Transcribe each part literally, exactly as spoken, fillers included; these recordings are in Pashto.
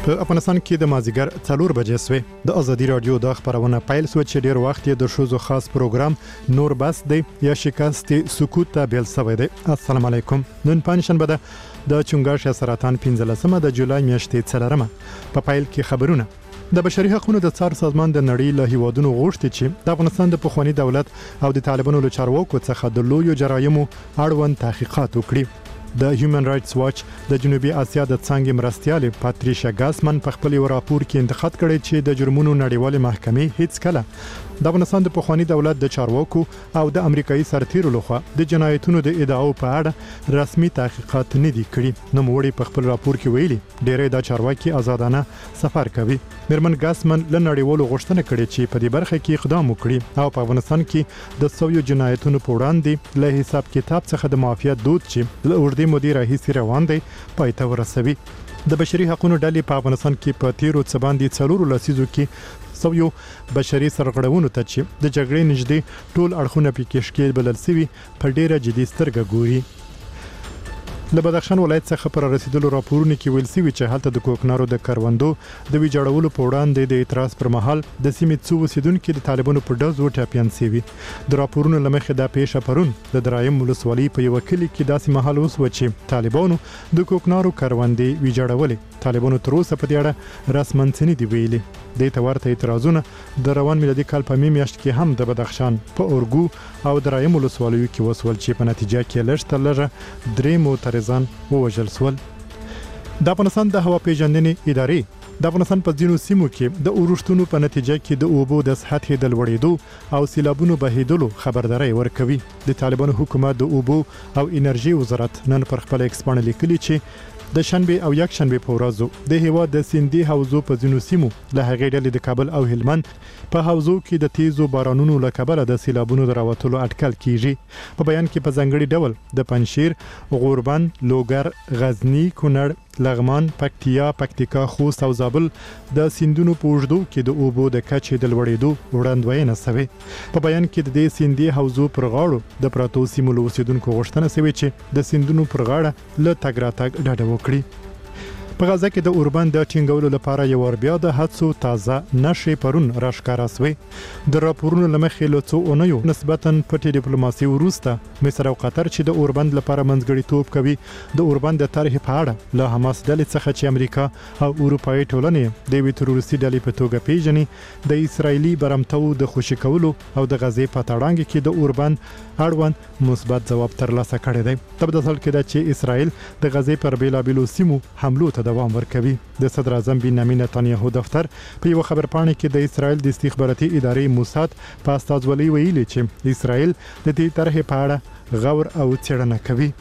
په افغانستان کې د مازیګر څلور بجې سوې د ازادي رادیو د خبرونه پیل سو چې ډیر وخت یې د شوزو خاص پروګرام نور بس دی یا شکست سکوت ته بیل سوی دی. السلام علیکم. نن پنځشنبه ده د چنګاښ سرطان پنځلسمه د جولای میاشتې څلورمه. په پیل کې خبرونه. د بشري حقوقو د څار سازمان د نړۍ له هیوادونو غوښتي چې د افغانستان د پخوانی دولت او د طالبانو له چارواکو څخه د لویو جرایمو اړوند تحقیقات وکړي. د هیومن رائټس واچ د جنوبي اسیا د څنګه مرستيال پاتریشا ګاسمن په خپل راپور کې انتقاد کړی چې د جرمونو نړیوال محکمې هیڅ کله د افغانستان د پخوانی دولت د چارواکو او د امریکایي سرتیرو لخوا د جنایتونو د ادعاو په اړه رسمي تحقیقات نه دي کړي. نو موړي په خپل راپور کې ویلي ډېرې د چارواکي آزادانه سفر کوي. مرمن ګاسمن له نړیوالو غوښتنه کړې چې په دې برخه کې اقدام وکړي او په افغانستان کې د سویو جنایتونو په وړاندې له حساب کتاب څخه د معافیت دود چې له اوږدې مودې راهیسې روان دی پای ته ورسوي. د بشري حقوقو ډلې په افغانستان کې په تیرو څه باندې څلورو لسیزو کې سویو بشري سرغړونو ته چې د جګړې نږدې ټول اړخونه پکې شکیل بلل سوي په ډیره جدي سترګه ګوري. له بدخشان ولایت څخه پر رسیدلو راپورونه کې ویل سوي چې هلته د کوکنارو د کروندو د ویجاړولو په وړاندې د اعتراض پر مهال د سیمې څو اوسیدونکو د طالبانو په ډز وټاپیان سوي. د راپورونو لمخې د پیښه پرون د درایم ولسوالۍ په یو کلی کې داسې مهال اوس و چې طالبانو د کوکنارو کروندې ویجاړولې. طالبانو تر اوسه په دې اړه رسماً څه نه دي ویلي. د تورته اعتراضونه د روان میلادي کال په می میاشت کې هم د بدخشان په اورګو او درایم ولسوالیو کې وسول چې په نتیجه کې لږ تر لږه درې معترضان ووژل شول. د افغانستان د هوا پیژندنې ادارې د افغانستان په ځینو سیمو کې د اورښتونو په نتیجه کې د اوبو د سطحې د لوړېدو او سیلابونو بهیدلو خبرداري ورکوي. د طالبانو حکومت د اوبو او انرژي وزارت نن پر خپل ایکس باندې لیکلي چې د شنبه او یک شنبه په ورځو د هوا د سیندي حوزو په ځینو سیمو له هغې ډلې د کابل او هلمند په حوزو کې د تیزو بارانونو له کبله د سیلابونو د راوتلو اټکل کیږي. په بیان کې په ځنګړي ډول د پنشیر، غوربند، لوګر، غزنی، کونړ، لغمان، پکتیا، پکتیکا، خوست او زابل د سیندونو په اوږدو کې د اوبو د کچې د لوړېدو وړاندوینه شوې. په بیان کې د دې سیندي حوزو پر غاړو د پراتو سیمو له اوسیدونکو غوښتنه شوې چې د سیندونو پر غاړه له تګ راتګ ډډه وکړي. په غزه کې د اوربند د ټینګولو لپاره یو ور بیا د هڅو تازه نشي پرون راښکاره شوې. د راپورونو لمخې له څو اونیو نسبتاً پټې ډیپلوماسي وروسته مصر او قطر چې د اوربند لپاره منځګړیتوب کوي د اوربند د طرح په اړه له حماس ډلې څخه چې امریکا او اروپایي ټولنې د وی تروریستي ډلې په توګه پیژني د اسرایلی برمتو د خوشی کولو او د غزې په تړانګ کې د اوربند اړوند مثبت ځواب ترلاسه کړی دی. تبدل کې دا چې اسرائیل د غزې پر بیلابیلو سیمو حملو ته دوام ورکوي. د صدر اعظم بنیامین نتانیاهو دفتر په یو خبرپاڼه کې د اسرائیل د استخباراتي ادارې موساد په استازولۍ ویلي چې اسرائیل د دې طرحې په اړه غور او څېړنه کوي.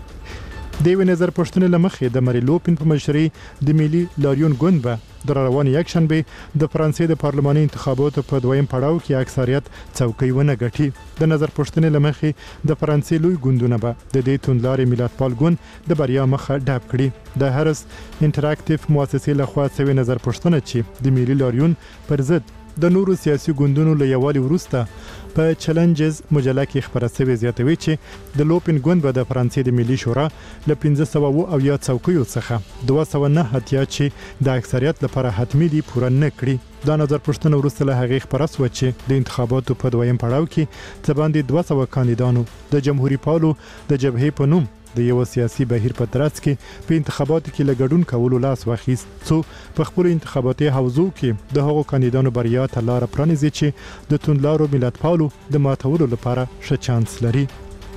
د یو نظر پښتنې لمخې د مری لوپن په مشرۍ د ملي لاریون ګوند به د روان یک شنبه د فرانسې د پارلماني انتخاباتو په دویم پړاو کې اکثریت څوکۍ ونه ګټي. د نظر پښتنې لمخې د فرانسې لوی ګوندونه به د دې توندلارې ملتپال ګوند د بریا مخه ډاب کړي. د هرس انټراکټیو مؤسسې لخوا څوي نظر پښتنه چې د ملي لاریون پر ضد د نورو سیاسي ګوندونو له یوالي وروسته په چیلنجز مجله کې خبره شوې زیاتوي چې د لوپن ګوند به د فرانسې د ملي شورا له پنځه سوه او یا څوکیو څخه دوه سوه نه اتیا چې د اکثریت لپاره حتمي دي پوره نه کړي. دا نظر پښتنه وروسته له هغې خبره شوه چې د انتخاباتو په دویم پړاو کې څه باندې دوه سوه کاندیدانو د جمهوریت پالو د جبهې په نوم د یو سیاسي بهیر په ترڅ کې په انتخاباتو کې لګډون کولو لاس واخیست څو په خپل انتخاباتي حوزو کې د هغو کاندیدانو بریا ته لار پرانیزي چې د توندلارو ملتپالو د ماتولو لپاره ښه چانس لري.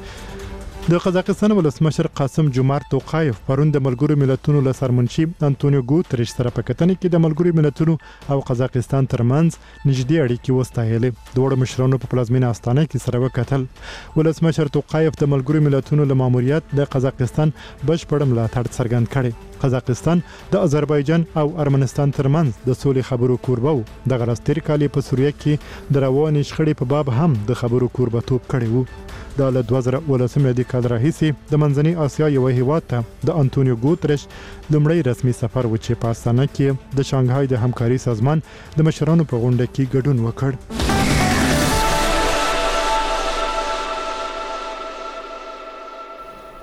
د قزاقستان ولسمشر قاسم جومارت توقایف پرون د ملګرو ملتونو له سرمنشي انټونیو ګوتریش سره په کتنه کې د ملګرو ملتونو او قزاقستان ترمنځ نږدې اړیکې وستایلې. دواړو مشرانو په پلازمینه استانه کې سره وکتل. ولسمشر توقایف د ملګرو ملتونو له ماموریت د قزاقستان بشپړ ملاتړ څرګند کړي. قزاقستان د آذربایجان او ارمنستان ترمنځ د سولې خبرو کوربه و. د غرستر کالي په سوریه کې د روانې شخړې په باب هم د خبرو کوربتوب کړی وو. د دوه زره ولسم میلادي کال راهیسې د منځنۍ اسیا یو هیواد ته د انټونیو ګوتریش لومړی رسمي سفر و چې په استانه کې د شانګهای د همکاري سازمان د مشرانو په غونډه کې ګډون وکړ.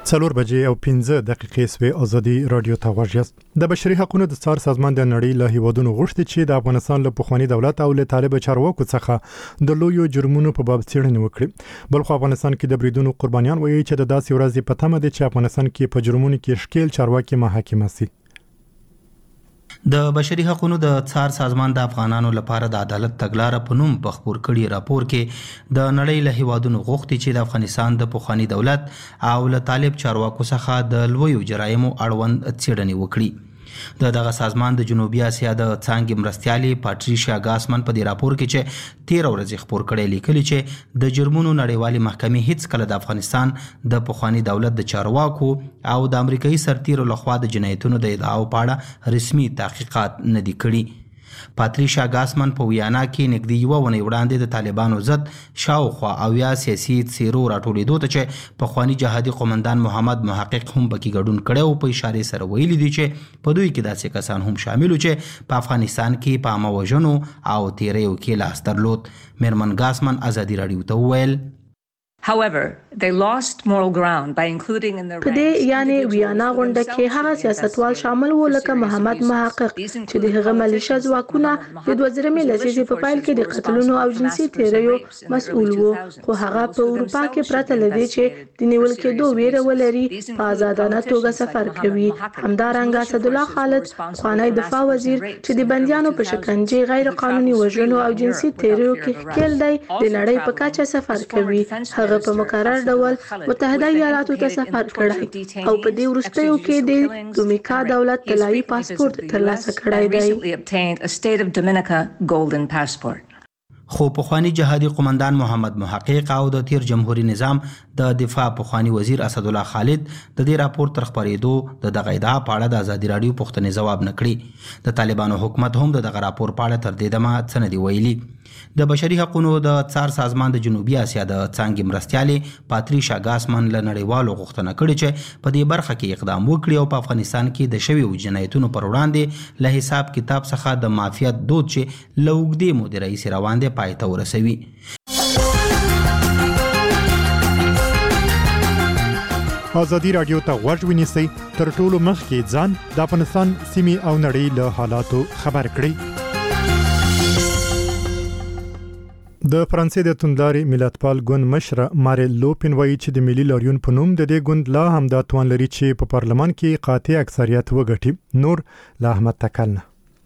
څلور بجې او پنځه دقیقې سوې ازادي رادیو ته غوږیاست. د بشري حقوقو د څار سازمان د نړۍ له هیوادونو غوښتي چې د افغانستان له پخواني دولت او له طالب چارواکو څخه د لویو جرمونو په باب څېړنه وکړي. بلخو افغانستان کې د بریدونو قربانیان وایي چې د داسې ورځې په تمه دي چې افغانستان کې په جرمونو کې ښکیل چارواکي محاکمه شي. د بشري حقوقو د څار سازمان د افغانانو لپاره د عدالت تګلارې په نوم په خپور کړي راپور کې د نړۍ له هیوادونو غوښتي چې د افغانستان د پخواني دولت او له طالب چارواکو څخه د لویو جرایمو اړوند څېړنې وکړي. د دغه سازمان د جنوبي اسیا د څانګې مرستیالي پاتریشیا ګاسمن په دې راپور کې چې تیر ورځ خبر کړي لیکلي چې د جرمونو نړیوالي محکمې هیڅ کله د افغانستان د پخواني دولت د چارواکو او د امریکایي سرتیرو لخوا د جنایتونو د ادعاو په اړه رسمي تحقیقات نه دي کړي. پاتریشیا ګاسمن په ویانا کې نږدې یوه ونې وړاندې د طالبانو ضد شاوخوا اویا سیاسي څیرو راټولېدو ته چې پخواني جهادي قومندان محمد محقق هم پکې ګډون کړی او په اشارې سره ویلي دي چې په دوی کې داسې کسان هم شامل چې په افغانستان کې په عامه وژنو او تیریو کې لاس درلود. میرمن ګاسمن ازادي راډیو ته وویل However, they lost moral ground by including in their ranks. پدې یعنی ویانا غونډه کې هغه سیاستوال شامل وو لکه محمد محقق چې د هغه ملیشه ځواکونه د دوه زره لسیزې په پایل کې د قتلونو او جنسي تیریو مسؤل وو، خو هغه په اروپا کې پرته لدی چې د نیول کېدو ویره ولري په آزادانه توګه سفر کوي. همدارنګه اسد الله خالد خوانی دفاع وزیر چې د بنديانو په شکنجه غیر قانوني وژنو او جنسي تیریو کې ښکیل دی د نړۍ په کچه سفر کوي. هغه په مقرر ډول متحده ایالاتو ته سفر کړی او په دې وروستیو کې د دومیکا دولت طلایي پاسپورت ترلاسه کړی دی. خو پخوانی جهادي قومندان محمد محقق او د تیر جمهوریت نظام د دفاع پخوانی وزیر اسد الله خالد د دې راپور تر خبرېدو د دغه ادعا په اړه د ازادي رادیو پوښتنې ځواب نه کړي. د طالبانو حکومت هم د دغه راپور په اړه تر دې دمه څه نه دی ویلي. د بشري حقوقو د څار سازمان د جنوبي اسیا د څانګې مرستیالي پاتریشیا ګاسمن له نړیوالو غوښتنه کړې چې په دې برخه کې اقدام وکړي او په افغانستان کې د شویو جنایتونو پر وړاندې له حساب کتاب څخه د معافیت دود چې له اوږدې مودې راهیسې روان دی پای ته ورسوي. ازادي رادیو ته غوږ ونیسئ، تر ټولو مخکې ځان د افغانستان سیمې او نړۍ له حالاتو خبر کړئ. د فرانسې د توندلاري ملتپال ګوند مشر مارین لوپن وایي چې د ملي لاریون په نوم د دې ګوند لا هم دا توان لري چې په پارلمان کې قاطع اکثریت وګټي. نور له احمد تکل.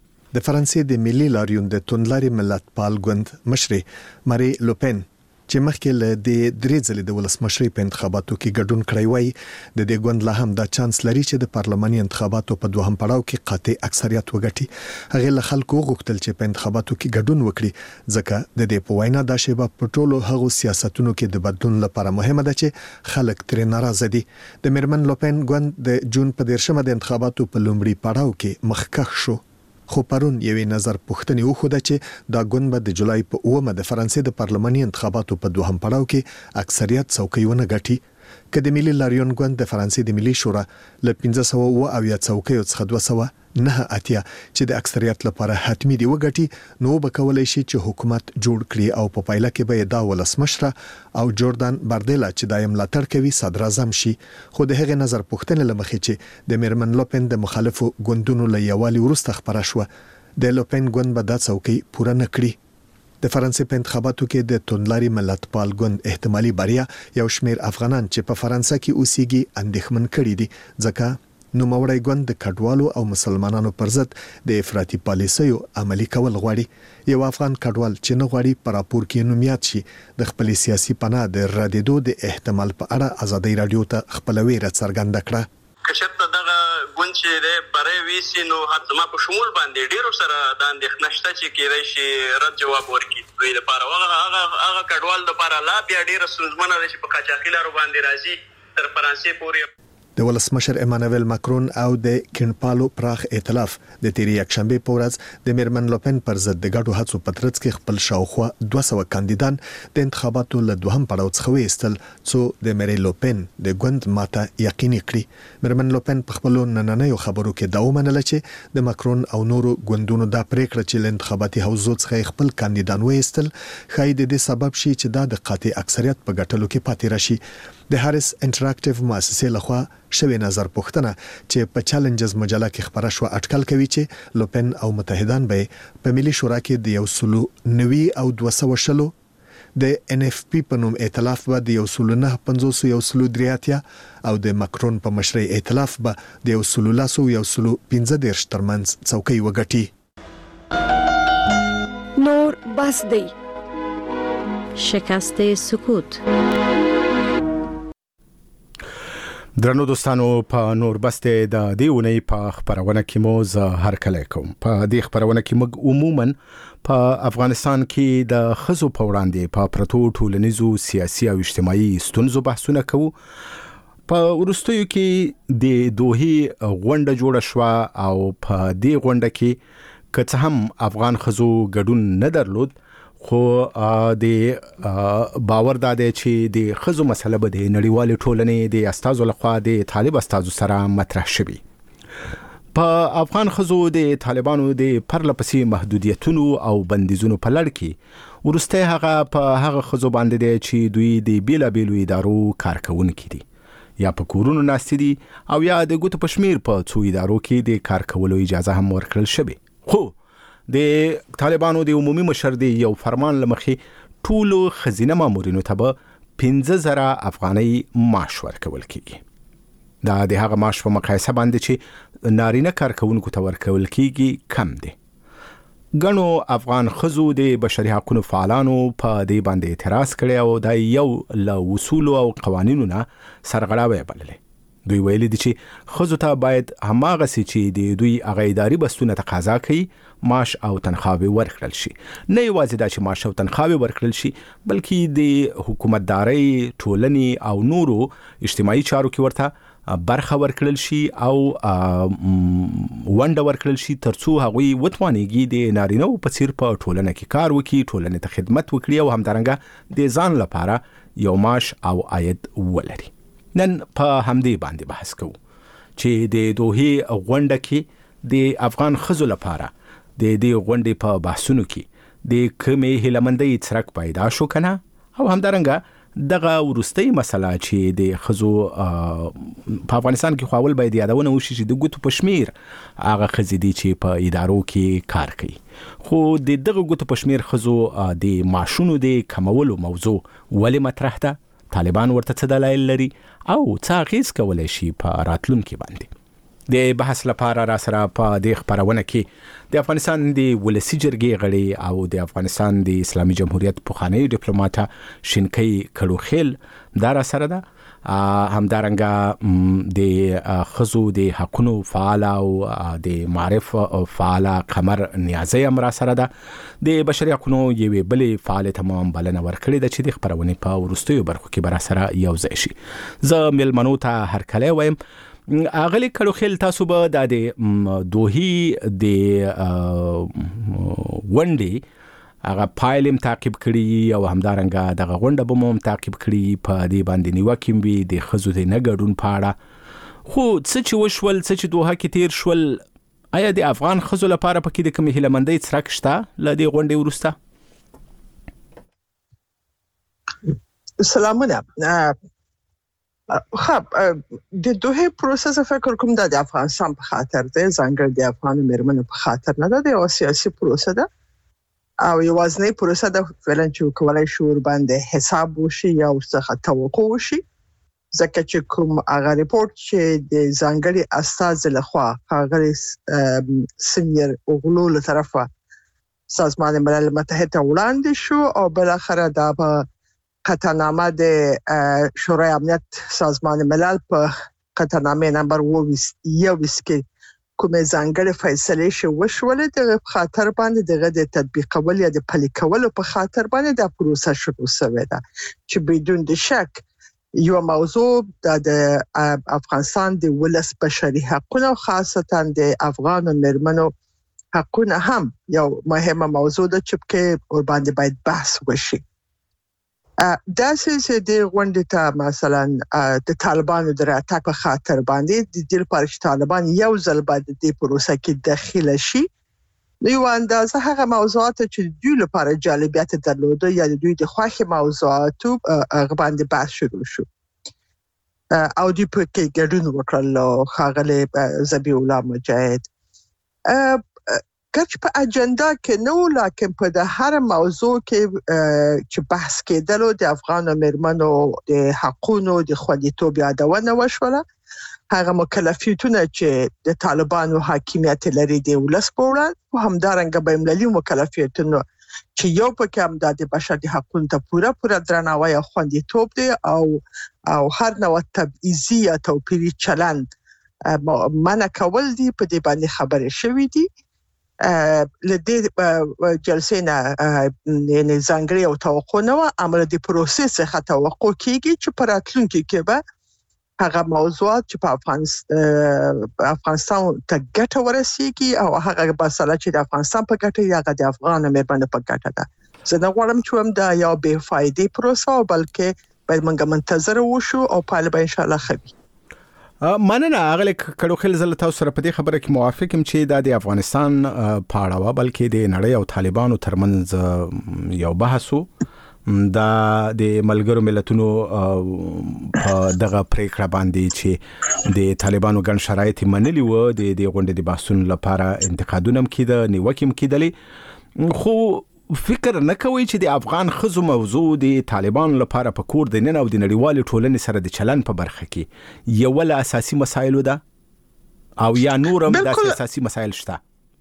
د فرانسې د ملي لاریون د توندلاري ملتپال ګوند مشر مارین لوپن چې مخکې له د درې ځلې د ولسمشرۍ په انتخاباتو کې ګډون کړی وای، د دې ګوند لا هم دا چانس لري چې د پارلماني انتخاباتو په دوهم پړاو کې قاطع اکثریت وګټي. هغه له خلکو غوښتل چې په انتخاباتو کې ګډون وکړي ځکه د دې په وینا دا شیبه په ټولو هغو سیاستونو کې د بدلون لپاره مهمه ده چې خلک ترې ناراضه دي. د میرمن لوپن ګوند د جون په دیرشمه د انتخاباتو په لومړي پړاو کې مخکښ شو، خو پرون یوې نظر پوښتنې وخوده چې دا ګوند به د جولای په اومه د فرانسې د پارلماني انتخاباتو په دوهم پړاو کې اکثریت څوکۍ ونه ګټي. که د ملي لاریون ګوند د فرانسې د ملي شورا له پنځه سوه اوه اویا څوکیو څخه دوه سوه نه اتیا چې د اکثریت لپاره حتمی دی وګټي، نو به کولای شي چې حکومت جوړ کړي او په پایله کې به دا ولسمشر او جوردان باردیلا چې دایم ملاتړ کوي صدر اعظم شي. خو د هغې نظر پوښتنې لمخې چې د میرمن لوپن د مخالفو ګوندونو له یووالي وروسته خبره شوه، د لوپن ګوند به دا څوکۍ پوره نه کړي. د فرانسې په انتخاباتو کې د توندلاري ملتپال ګوند احتمالي بریا یو شمیر افغانان چې په فرانسه کې اوسېږي اندېښمن کړي دي، ځکه نوموړی ګوند د کډوالو او مسلمانانو پر ضد د افراطي پالیسیو عملي کول غواړي. یو افغان کډوال چې نه غواړي په راپور کې نومیات شي د خپل سیاسي پناه د ردېدو د احتمال په اړه ازادي رادیو ته خپل ویره څرګنده کړه. کشته دغه ګوند چې د برای ویسي نو حتما په شمول باندې ډیرو سره د اندېښنه شته چې کېدای شي رد جواب ورکړي دوی لپاره. هغه هغه کډوال لپاره لا بیا ډیره ستونزمنه ده چې په قاچاقي لارو باندې راځي تر فرانسې پورې. د ولسمشر امانویل ماکرون او د کینپالو پراخ ائتلاف د تیری یکشنبه په ورځ د میرمن لوپن پر ضد د ګډو هڅو په ترڅ کې خپل شاوخوا دوه سوه کاندیدان د انتخاباتو له دوهم پړاو څخه وایستل څو د میری لوپن د ګوند ماته یقیني کړي. میرمن لوپن په خپل نننیو خبرو کې دا ومنله چې د ماکرون او نورو ګوندونو دا پریکړه چې له انتخاباتي حوزو څخه خپل کاندیدان وایستل ښایي د دې سبب شي چې دا د قاطع اکثریت په ګټلو کې پاتې راشي. د هاریس انټراکټیو مؤسسې لخوا شوی نظر پوښتنه چې په چیلنجز مجله کې خبره شو اټکل کوي چې لوپن او متحدان به په ملي شورا کې د یو سلو نوي او دوه سوه شلو د ان اف پی په نوم ائتلاف به د یو سلو نه پنځوس یو سلو دریاتیا او د ماکرون په مشرۍ ائتلاف به د یو سلو لاسو یو سلو پنځه دیرش ترمنځ څوکۍ وګټي. نور بس دی. شکست سکوت. درنو دوستانو په نور بسته د دیونی په خبرونه کې مو زه هر کله کوم. په دې خبرونه کې موږ عموما په افغانستان کې د خزو په وړاندې په پرتو ټولنیزو سیاسي او اجتماعي ستونزو بحثونه کوو. په ورستیو کې د دوهي غونډه جوړه شو او په دې غونډه کې که هم افغان خزو ګډون نه درلود خو د باور داده چې د خزو مسله به د نړیوال ټولنې د استازو لخوا د طالب استازو سره مطرح شوي. په افغان خزو د طالبانو د پرلپسې محدودیتونو او بندیزونو په لړ کې ورسته هغه په هغه خزو باندې دی چې دوی د بیلابیلو ادارو کارکونکي دي یا په کورونو ناستي دي او یا د ګوتو پشمیر په څو ادارو کې د کار کولو اجازه هم ورکړل شوی. خو د طالبانو د عمومي مشر دی یو فرمان لمخې ټولو خزینه مامورینو ته به پنځه زره افغانۍ معاش ورکول کیږي. دا د هغه معاش په مقایسه باندې چې نارینه کارکونکو ته ورکول کیږي کم دی. ګڼو افغان خزو د بشري حقوقو فعالانو په دې باندې اعتراض کړی او دا یو له اصول او قوانینو نه سرغړاوی بللی. دوی ویلي دي چې خزو ته باید هماغه سي چې د دوی هغه اداري بستونه تقاضا کوي معاش او تنخواهي ورکړل شي. نه یوازې دا چې معاش او تنخواهي ورکړل شي بلکې د حکومتداري ټولنې او نورو اجتماعي چارو کې ورته برخه ورکړل شي او ونډه ورکړل شي ترڅو هغوی وتوانیږي د نارینه په څیر په ټولنه کې کار وکړي، ټولنې ته خدمت وکړي او همدارنګه د ځان لپاره یو معاش او عاید ولري. نن په همدې باندې بحث کوو چې د دوهي غونډه کې د افغان خزو لپاره د دې غونډې په بحثونو کې د کومې هیلمندۍ څرک پیدا شو کنه او همدارنګه دغه ورستۍ مسله چې د خزو په افغانستان کې خو اول باید یادونه وشي چې د ګوتو پشمیر هغه خزې دي چې په ادارو کې کار کوي. خو د دغه ګوتو پشمیر خزو د معاشونو د کمولو موضوع ولې مطرح ده؟ طالبان ورته څه دلایل لري او څه اغیز کولی شي په راتلونکي باندې؟ د بحث لپاره را سره په دې خبرونه کې د افغانستان د ولسی جرګې غړي او د افغانستان د اسلامي جمهوریت پخوانی ډیپلوماټ شینکۍ کړوخیل دا را سره ده. همدارنګه د خزو د حقونو فعال او د معرف فعال قمر نیازی هم را سره ده. د بشري حقونو یوې بلې فعال تمام بلنه ورکړې ده چې د خبرونې په وروستیو برخو کې به را سره یو ځای شي. زه مېلمنو ته هرکلی وایم. اغلی کړوخیل تاسو به د دوهي د غونډې هغه پایلم تعقیب کړي او همدارنګه دغه غونډه به مو تعقیب کړي په دې باندې نیوکه وي د خزو د نه ګډون په اړه. خو څه چې وشول څه چې دوه کې تیر شول آیا د افغان خزو لپاره پکې د کومې هیلمندۍ څرک شته له دې غونډې وروسته؟ سلامونه. خب د دوه پروسس فکر کوم د افغانستان په خاطر دی، ځانګړي د افغان مېرمنو په خاطر نه ده. د سیاسي پروسه ده او یوازنی پروسه ده فعلا چې کولای شو ور باندې حساب وشي یا څه توقع وشي، ځکه چې کوم هغه ریپورت چې د ځانګړي استاذ لخوا هغه سینیر اوغلو له طرفه سازمان ملل متحد ته وړاندې شو او بل اخر دا په قطعنامه د شورای امنیت سازمان ملل په قطعنامه نمبر یو کې کومه ځانګړې فیصله شو وشولې د خاطر باندې دغه د تطبیقول یا د پلي کولو په خاطر باندې د پروسه شروع شوه ده چې بدون د شک یو موضوع د افغانستان د ولس بشري حقوقو خاصتا د افغان مېرمنو حقوقو هم یو مهمه موضوع ده چې په باندې باید بحث وشي. دا چې د غونډې ته مثلا د طالبانو د راتګ په خاطر باندې د دې لپاره چې طالبان یو ځل بعد د پروسه کې داخله شي نو یو اندازه هغه موضوعات چې دوی لپاره جالبیت درلوده یا دوی د خوښ موضوعاتو هغه باندې بحث شروع شو. او د پکې ګډون وکړل خاغله زبی الله مجاهد کچ په اجنډا کې نو لکه په د هر موضوع کې چې بحث کېدلو د افغان مېرمنو د حقونو د خوندیتوب یادونه وشوله هغه مکلفیتونه چې د طالبانو حاکمیت لري د ولس په وړاندې او همدارنګه بین‌المللي مکلفیتونه چې یو پکې هم د بشري حقوقو ته پوره پوره درناوی او خوندیتوب دی او او هر نوع تبعیضي یا توپیري چلند منع کول دي په دې باندې خبرې شوې دي لدې جلسې نه یعنی ځانګړي او توقع نه و امر د پروسس څخه توقع کیږي چې په راتلونکي کې به هغه موضوعات چې په افغانستان افغانستان ته ګټه ورسیږي او هغه مسله چې د افغانستان په ګټه یا د افغان مېرمنو په ګټه ده زه نه غواړم چې هم دا یو بې فایده پروسه بلکې باید موږ منتظر وشو او په ان شاء الله خبي مننه اغلی کډو خل زل تاسو سره په دې خبره کې موافق یم چې د افغانستان پاړه و بلکې د نړۍ او طالبانو ترمنځ یو بحثو دا د ملګرو ملتونو په دغه پریکړه باندې چې د طالبانو ګڼ شرایط منلي و د دې غونډې د بحثونو لپاره انتقادونه هم کېده نیوکې هم کېدلې خو فکر نه کوي چې د افغان خزو موضوع د طالبانو لپاره په کور د نن او د نړیوال ټولنې سره د چلن په برخه کې یو ول اساسي مسایل ده او یا نور هم د اساسي مسایل شته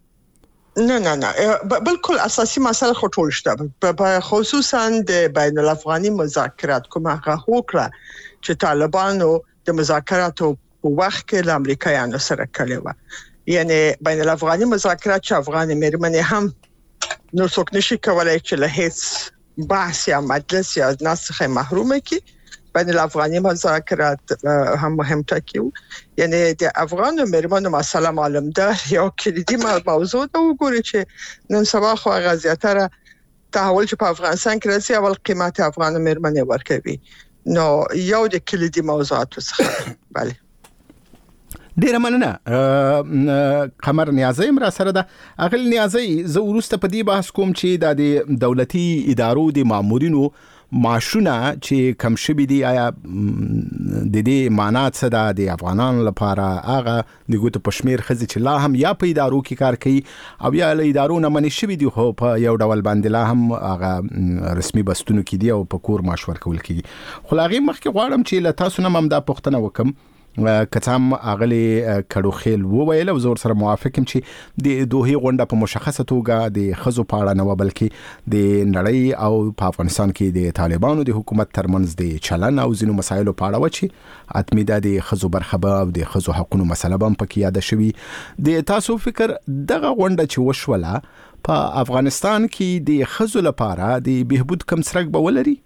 نه نه نه بالکل اساسي مسایل خو ټول شته په خصوصا د بین الافغاني مذاکرات کومه هوکړه چې طالبانو د مذاکراتو په وخت کې د امریکایانو سره کړې و یعنی بین الافغاني مذاکرات چې افغان مېرمنې هم نو څوک نشي کولای چې له هیڅ بحث یا مجلس یا ناس څخه محرومه کی بین الافغاني مذاکرات هم مهم ټاکیو یعنی د افغان مېرمنو مسله معلوم ده یو کلیدي موضوع ده وګورئ چې نن سبا خو غزياتره تحول چې په افغانستان کې راځي اول قیمت افغان مېرمنې ورکوي نو یو د کلیدي موضوعات څخه bale ډیره مننه قمر نیازی را سره ده اغل نیازی زه ورسته په دې بحث کوم چې د دولتي ادارو د مامورینو معاشونه چې کم شوي دي آیا د دې معنا څه ده د افغانانو لپاره هغه د ګوتو په شمیر ښځې چې لا هم یا په ادارو کې کار کوي او یا له ادارو نه منې شوي دي خو په یو ډول باندې لا هم هغه رسمي بستونو کې دي او په کور معاش ورکول کېږي خو له هغې مخکې غواړم چې له تاسو نه هم دا پوښتنه وکړم کتام اغلی کډو خیل وویل او زور سره موافق یم چې د دوه غونډه په مشخصه توګه د خزو پاړه نه بلکې د نړۍ او په افغانستان کې د طالبانو د حکومت ترمنځ د چلن او ځینو مسایلو پاړه و چې اتمی د خزو برخه او د خزو حقوقو مسله هم پکې یاد شوی د تاسو فکر دغه غونډه چې وشوله په افغانستان کې د خزو لپاره د بهبود کم سرک به ولري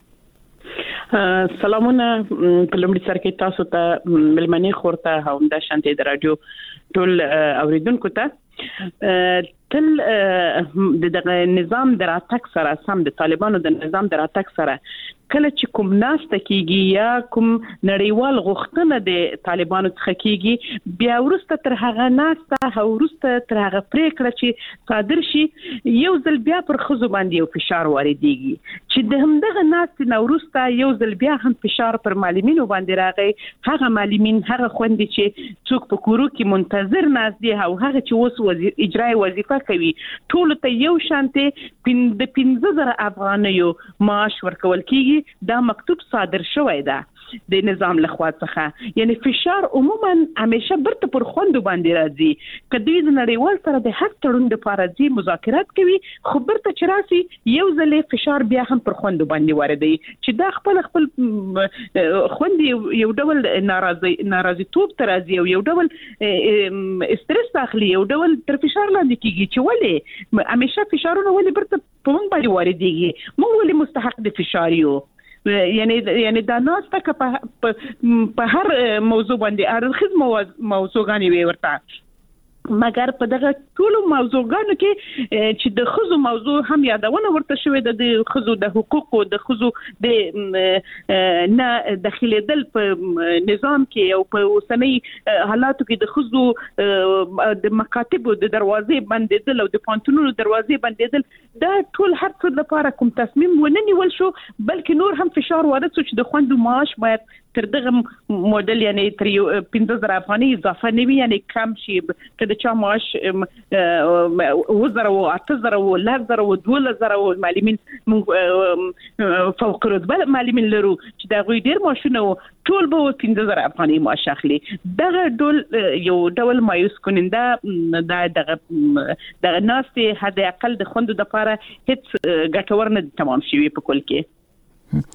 سلامونه په لومړي سر کې تاسو ته ملمنې خورته هم د شانتي د رادیو ټول اوریدونکو ته تل د نظام د راتګ سره سم د طالبانو د نظام د راتګ سره کله چې کوم ناسته کیږي یا کوم نړیوال غوښتنه د طالبانو څخه کیږي بیا ورسته تر هغه ناسته او ورسته تر هغه پریکړه چې صادر شي یو ځل بیا پر خزو باندې یو فشار واردېږي چې د همدغه ناسته نو ورسته یو ځل بیا هم فشار پر معلمینو باندې راغی هغه معلمین هغه خوندې چې څوک په کورو کې منتظر ناست دي او هغه چې اوس وزیر اجرای وظیفه کوي ټول ته یو شانته د پنځه زره افغانیو معاش ورکول کیږي دا مکتوب صادر شوی ده د نظام لخوا څخه یعنی فشار عموما همیشه برته پر خوند باندې راځي کدی د نړیوال سره د حق تړون د پارځي مذاکرات کوي خو برته چراسي یو ځلې فشار بیا هم پر خوند باندې واردي چې دا خپل خپل خوند یو ډول ناراضي ناراضي توپ ترازي او یو ډول استرس اخلي یو ډول تر فشار لاندې کیږي چې ولې همیشه فشارونه ولې برته په موږ باندې واردېږي موږ ولې مستحق د فشار یو یعنی یعنی دا ناسته په هر موضوع باندې ارخص موضوعګانی وي ورته مګر په دغه ټول موضوعګانو کې چې د خزو موضوع هم یادونه ورته شوې د خزو د حقوقو د خزو د نه داخليدل په نظام کې او په اوسنۍ حالاتو کې د خزو د مکاتبو د دروازې بندیدل او د پانتونونو دروازې بندیدل دا ټول هر څه لپاره کوم تصمیم ونه نیول شو بلکې نور هم فشار وارد شو چې د خوندو معاش باید تر دغه موډل یعنی تر پنځه زره افغانۍ اضافه نه وي یعنی کم شي کله چې معاش وزره او اته زره او لس زره او دوه زره او معلمین فوق رتبه معلمین لرو چې دا غوي ډیر ماشونه ټول به پنځه زره افغانۍ معاش اخلي دغه ډول یو ډول مایوس کننده دا دغه دغه ناستې حد اقل د خوندو د لپاره هیڅ ګټور نه تمام شي په کول کې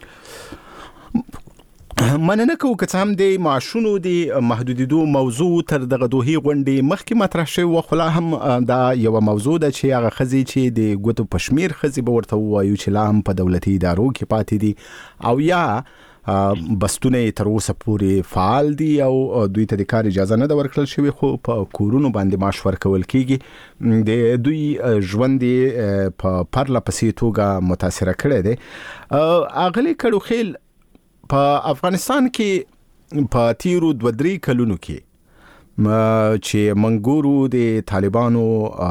مننه کوم که څه هم د معاشونو د محدودیدو موضوع تر دغه دوهي غونډې مخکې مطرح شوی و خو لا هم دا یو موضوع ده چې هغه خزي چې د ګوتو پشمیر خزي به ورته وایو چې لا هم په دولتي ادارو کې پاتې دي او یا بستونه تر اوسه پورې فعال دي او دوی ته د کار اجازه نه ده ورکړل شوی خو په کورونو باندې معاش ورکول کیږي د دوی ژوند په پرله پسې توګه متاثر کړي دي اغلی کډو خیل په افغانستان کې په تیرو دوه درې کلونو کې چې منګورو د طالبانو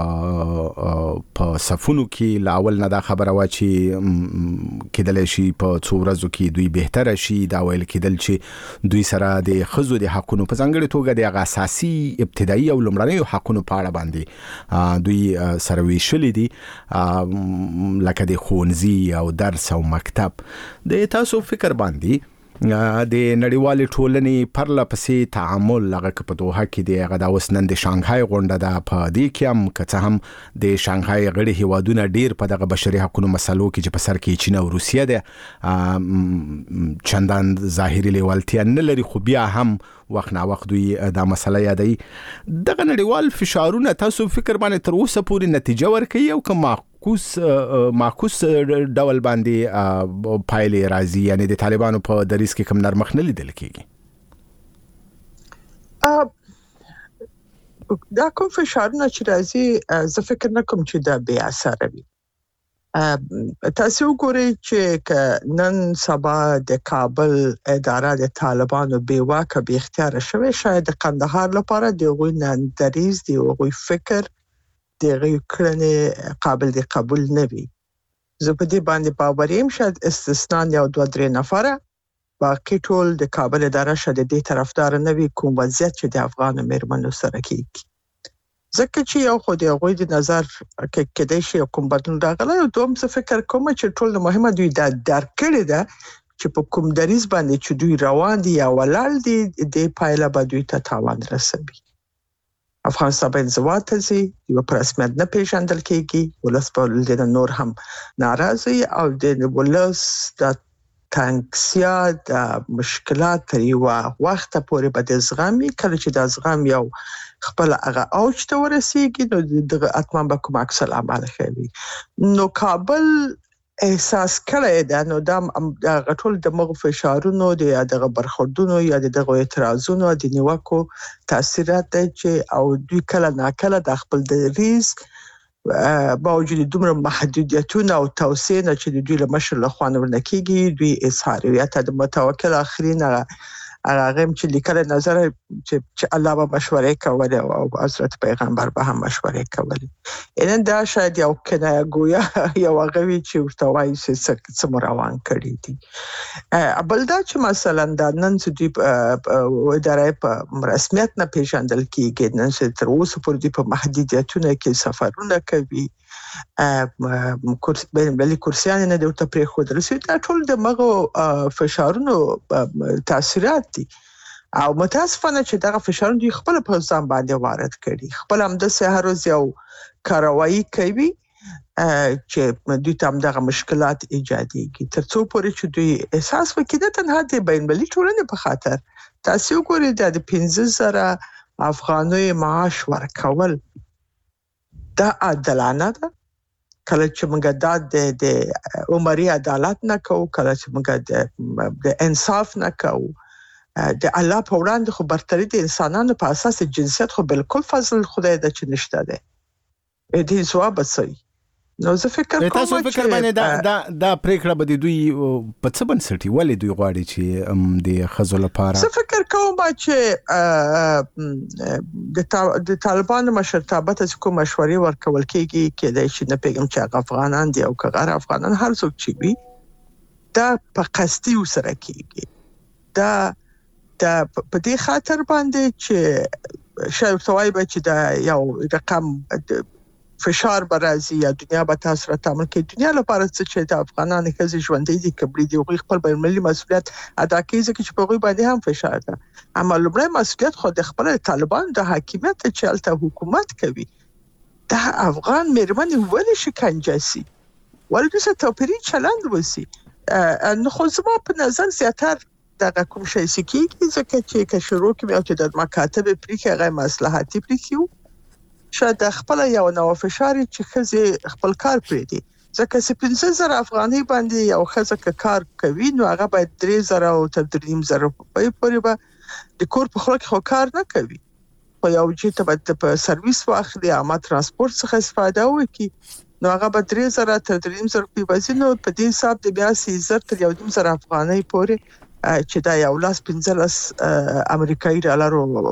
په صفونو کې لاول نه دا خبره وا چې کېدل شي په څو ورځو کې دوی بهتره شي دا ویل کېدل چې دوی سره د خزو د حقونو په ځانګړي توګه د اساسي ابتدایي او لومړنیو حقونو په اړه باندې دوی سره ویشلې دي لکه د ښوونځي او درس او مکتب د تاسو فکر باندې د نړیوال ټولنې پرله پسې تعامل لغه په دوحه کې دی هغه د وسنن د شانګهای غونډه ده په دې کې هم که هم د شانګهای غړي هیوادونه ډیر په دغه بشري حقوقو مسلو کې چې په سر کې چین او روسیه ده چندان ظاهري لیوالتیا نه لري خو بیا هم وخت نا وخت دوی دا مسله یادوي دغه نړیوال فشارونه تاسو فکر باندې تر اوسه پورې نتیجه ورکوي او کوم معکوس معکوس ډول باندې پایلې راځي یعنی د طالبانو په دریس کې کوم نرمخ نه لیدل کیږي دا کوم فشارونه چې راځي زه فکر نه کوم چې دا بیا اثر وي تاسو وګورئ چې نن سبا د کابل اداره د طالبانو بې واکه بې اختیار شوی شاید د قندهار لپاره د غوي نن دریز دی غوي فکر د غوي کړنې قابل د قبول نه وي زه په دې باندې باور یم شاید استثنا یو دوه درې نفره باقي ټول د کابل اداره شاید د طرفدار نه وي کوم وضعیت چې د افغان مېرمنو سره کیږي ځکه چې یو خو د غوي د نظر کې کېدای شي کوم بدلون راغلی او دوم څه فکر کوم چې ټول مهمه دوی دا درک کړی ده چې په کوم دریز باندې چې دوی روان دي یا ولال دي د پایله به دوی ته تاوان رسوي افغانستان باندې زواته سي یو پرسمت نه پیژندل کېږي ولس په دې نور هم ناراضي او د ولس د تنګسیا د مشکلات تر یو وخت پورې به د زغمي کله چې د زغم یو خپل هغه اوج ته ورسیږي نو دغه اتمام به کوم عکس العمل کوي نو کابل احساس کړی دا نو د غټول د مغ فشارونو د دغه برخوردونو یا دغه اعتراضونو د نیوکو تاثیرات چې او دوی کله ناکله د خپل دریز باوجود دومره محدودیتونه او توصیه نه چې دوی له مشر له خوانه ورنکېږي دوی اظهار یا ته د متوکل اخرین هغه چې لیکل نظر چې الله به مشورې کولې او حضرت پیغمبر به هم مشورې کولې ان دا شاید یو کنه گویا یو غوي چې ورته وایي چې څه روان کړی دي بل دا چې مثلا د نن سدي ادارې په رسمیت نه پیژندل کیږي نن چې تر اوسه پورې د په محدودیتونو کې سفرونه کوي کورس بین بلی کورسیان نه د ته پرې خو درسي دا ټول د مغو فشارونو تاثیرات دي او متاسفانه چې دغه فشارونه دوی خپل په ځان باندې وارد کړي خپل هم د سهار یو کاروایی کوي چې دوی تم دغه مشکلات ایجاديږي ترڅو پورې چې دوی احساس وکړي د تنها د بین بلی ټولنې په خاطر تاسو ګورئ د پنځه زره افغاني معاش ورکول دا عادلانه ده کله چې موږ د د عمري عدالت نه کوو کله چې موږ د انصاف نه کوو د الله په وړاندې خو برتري د انسانانو په اساس جنسیت خو بالکل فضل خدای د چې نشته ده دې ځواب صحیح نو زه فکر کوم تاسو فکر باندې دا دا د پریکړه به دوی په څه بنسټي ولې دوی غواړي چې د خزو لپاره زه فکر کوم چې د طالبانو مشرتابه ته کوم مشورې ورکول کېږي کېدای شي نه پیغام چې افغانان دي او غیر افغانان هر څوک چې وي دا په قصدي وسره کېږي دا دا په دې خاطر باندې چې شاید توای به چې دا یو رقم فشار برازي یا دنیا به تاسو را تعامل کوي دنیا لپاره چې د افغانانو کې ژوندۍ دي کبري دي او خپل بین‌المللي مسؤلیت ادا کوي چې په غوي باندې هم فشار ده اما لومړی مسؤلیت خو د خپل طالبان د حاکمیت چې الته حکومت کوي دا افغان مېرمنې ولې شکنجه سي ولې څه توپیري چلند وسی نو خو زما په نظر زیاتره دا کوم شي سکیږي ځکه چې که شروع کوي او چې د مکاتب پریکي غي مصلحتي پریکیو شاید خپل یو نو فشار چې خزه خپل کار پرې دي ځکه چې پنځه زره افغاني باندې یو خزه کار کوي نو هغه باید درې زره او تر درې زره په پورې به د کور په خلک خو کار نه کوي خو یو چې ته په سرویس واخلي عامه ترانسپورت څخه استفاده وکړي نو هغه به درې زره تر درې زره په وزینو په دې حساب د بیا سي زره تر یو زره افغاني پورې چې دا یو لاس پنځلس امریکایي ډالرو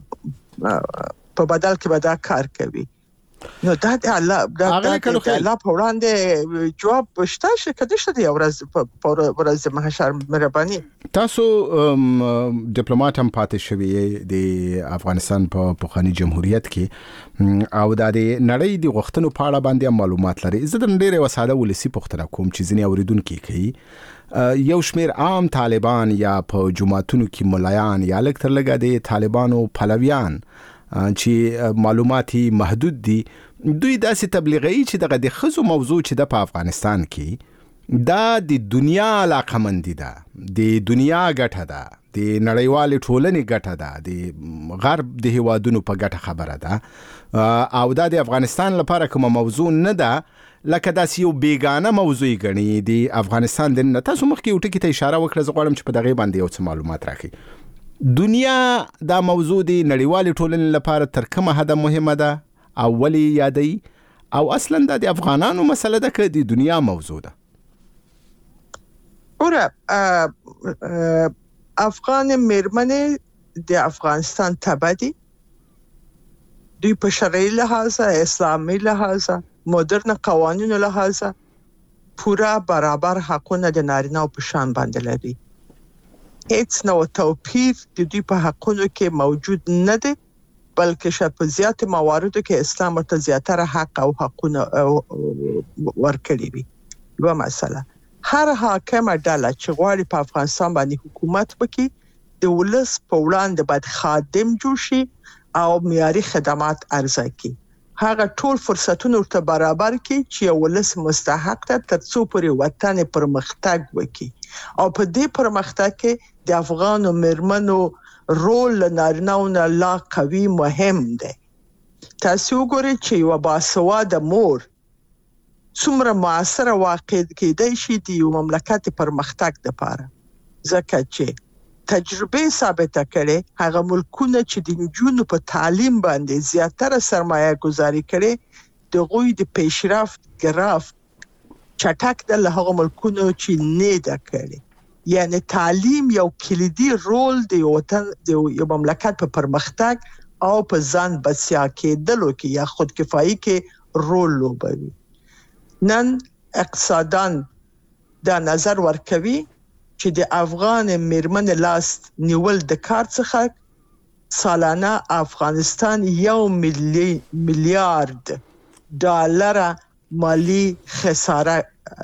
په بدل کې به دا کار کوي نو دا د الله دا د الله په وړاندې جواب شته چې کله شته یو ورځ په ورځ محشر مهرباني تاسو ډیپلوماټ هم پاتې شوی د افغانستان په پخوانی جمهوریت کې او د نړۍ د غوښتنو په اړه باندې معلومات لري زه د ډېر وساده ولسی پوښتنه کوم چې ځینې اوریدونکو کوي یو شمیر عام طالبان یا په جماعتونو کې ملایان یا لکه تر لګا د طالبانو پلویان چې معلوماتي محدود دي دوی داسې تبلیغي چې دغه د خزو موضوع چې د په افغانستان کې دا د دنیا علاقمندي ده د دنیا ګټه ده د نړیوال ټولنې ګټه ده د غرب د هیوادونو په ګټه خبره ده او دا د افغانستان لپاره کوم موضوع نه ده لکه داسې یو بیگانه موضوع غني د افغانستان د تاسو مخکې یو ټکی ته اشاره وکړه زه غواړم چې په دغه باندې یو څه معلومات راکړئ دنیا دا موضوع دی نړیوال ټولنې لپاره تر کومه حد مهمه ده او ولی یادي او اصلا د افغانانو مسله ده که د دنیا موضوع ده اوره افغان مېرمنې د افغانستان تبع دي دوی په شرعي لحاظ اسلامي لحاظ مدرن قوانینو لحاظ پورا برابر حقونه د نارینه په شان باندې لري هیڅ نو توپیر د دوی په حقونو کې موجود نه دی بلکې شاید په زیات مواردو کې اسلام ته زیاتره حق او حقونه ورکړي وي یو مسله هر حاکم ډله چې غواړي په افغانستان باندې حکومت وکړي د ولس په وړاندې باید خادم جوړ شي او معیاري خدمات عرضه کړي هغه ټول فرصتونه ورته برابر کړي چې ولس مستحق ده تر څو پورې وطن پرمختګ وکړي او په دې پرمختګ کې د افغان مېرمنو رول نارینه‌و نه لا قوي مهم دی تاسو وګورئ چې یو باسواده مور څومره موثره واقع کېدای شي د یو مملکت پرمختګ لپاره ځکه چې تجربه ثابته کړي هغه ملکونه چې د نجونو په تعلیم باندې زیاتره سرمایه گذاري کړي د غوی د پیشرفت ګراف چټک د هغه ملکونو چې نه ده کړي یعنی تعلیم یو کلیدي رول دی وطن د یو مملکت په پرمختګ او په ځان بسیا کېدلو کې یا خود کفایي کې رول لوبوي نن اقتصادان دا نظر ورکوي چې د افغان مېرمن لاس نیول د کار څخه سالانه افغانستان یو ملي میلیارډ ډالر مالی خساره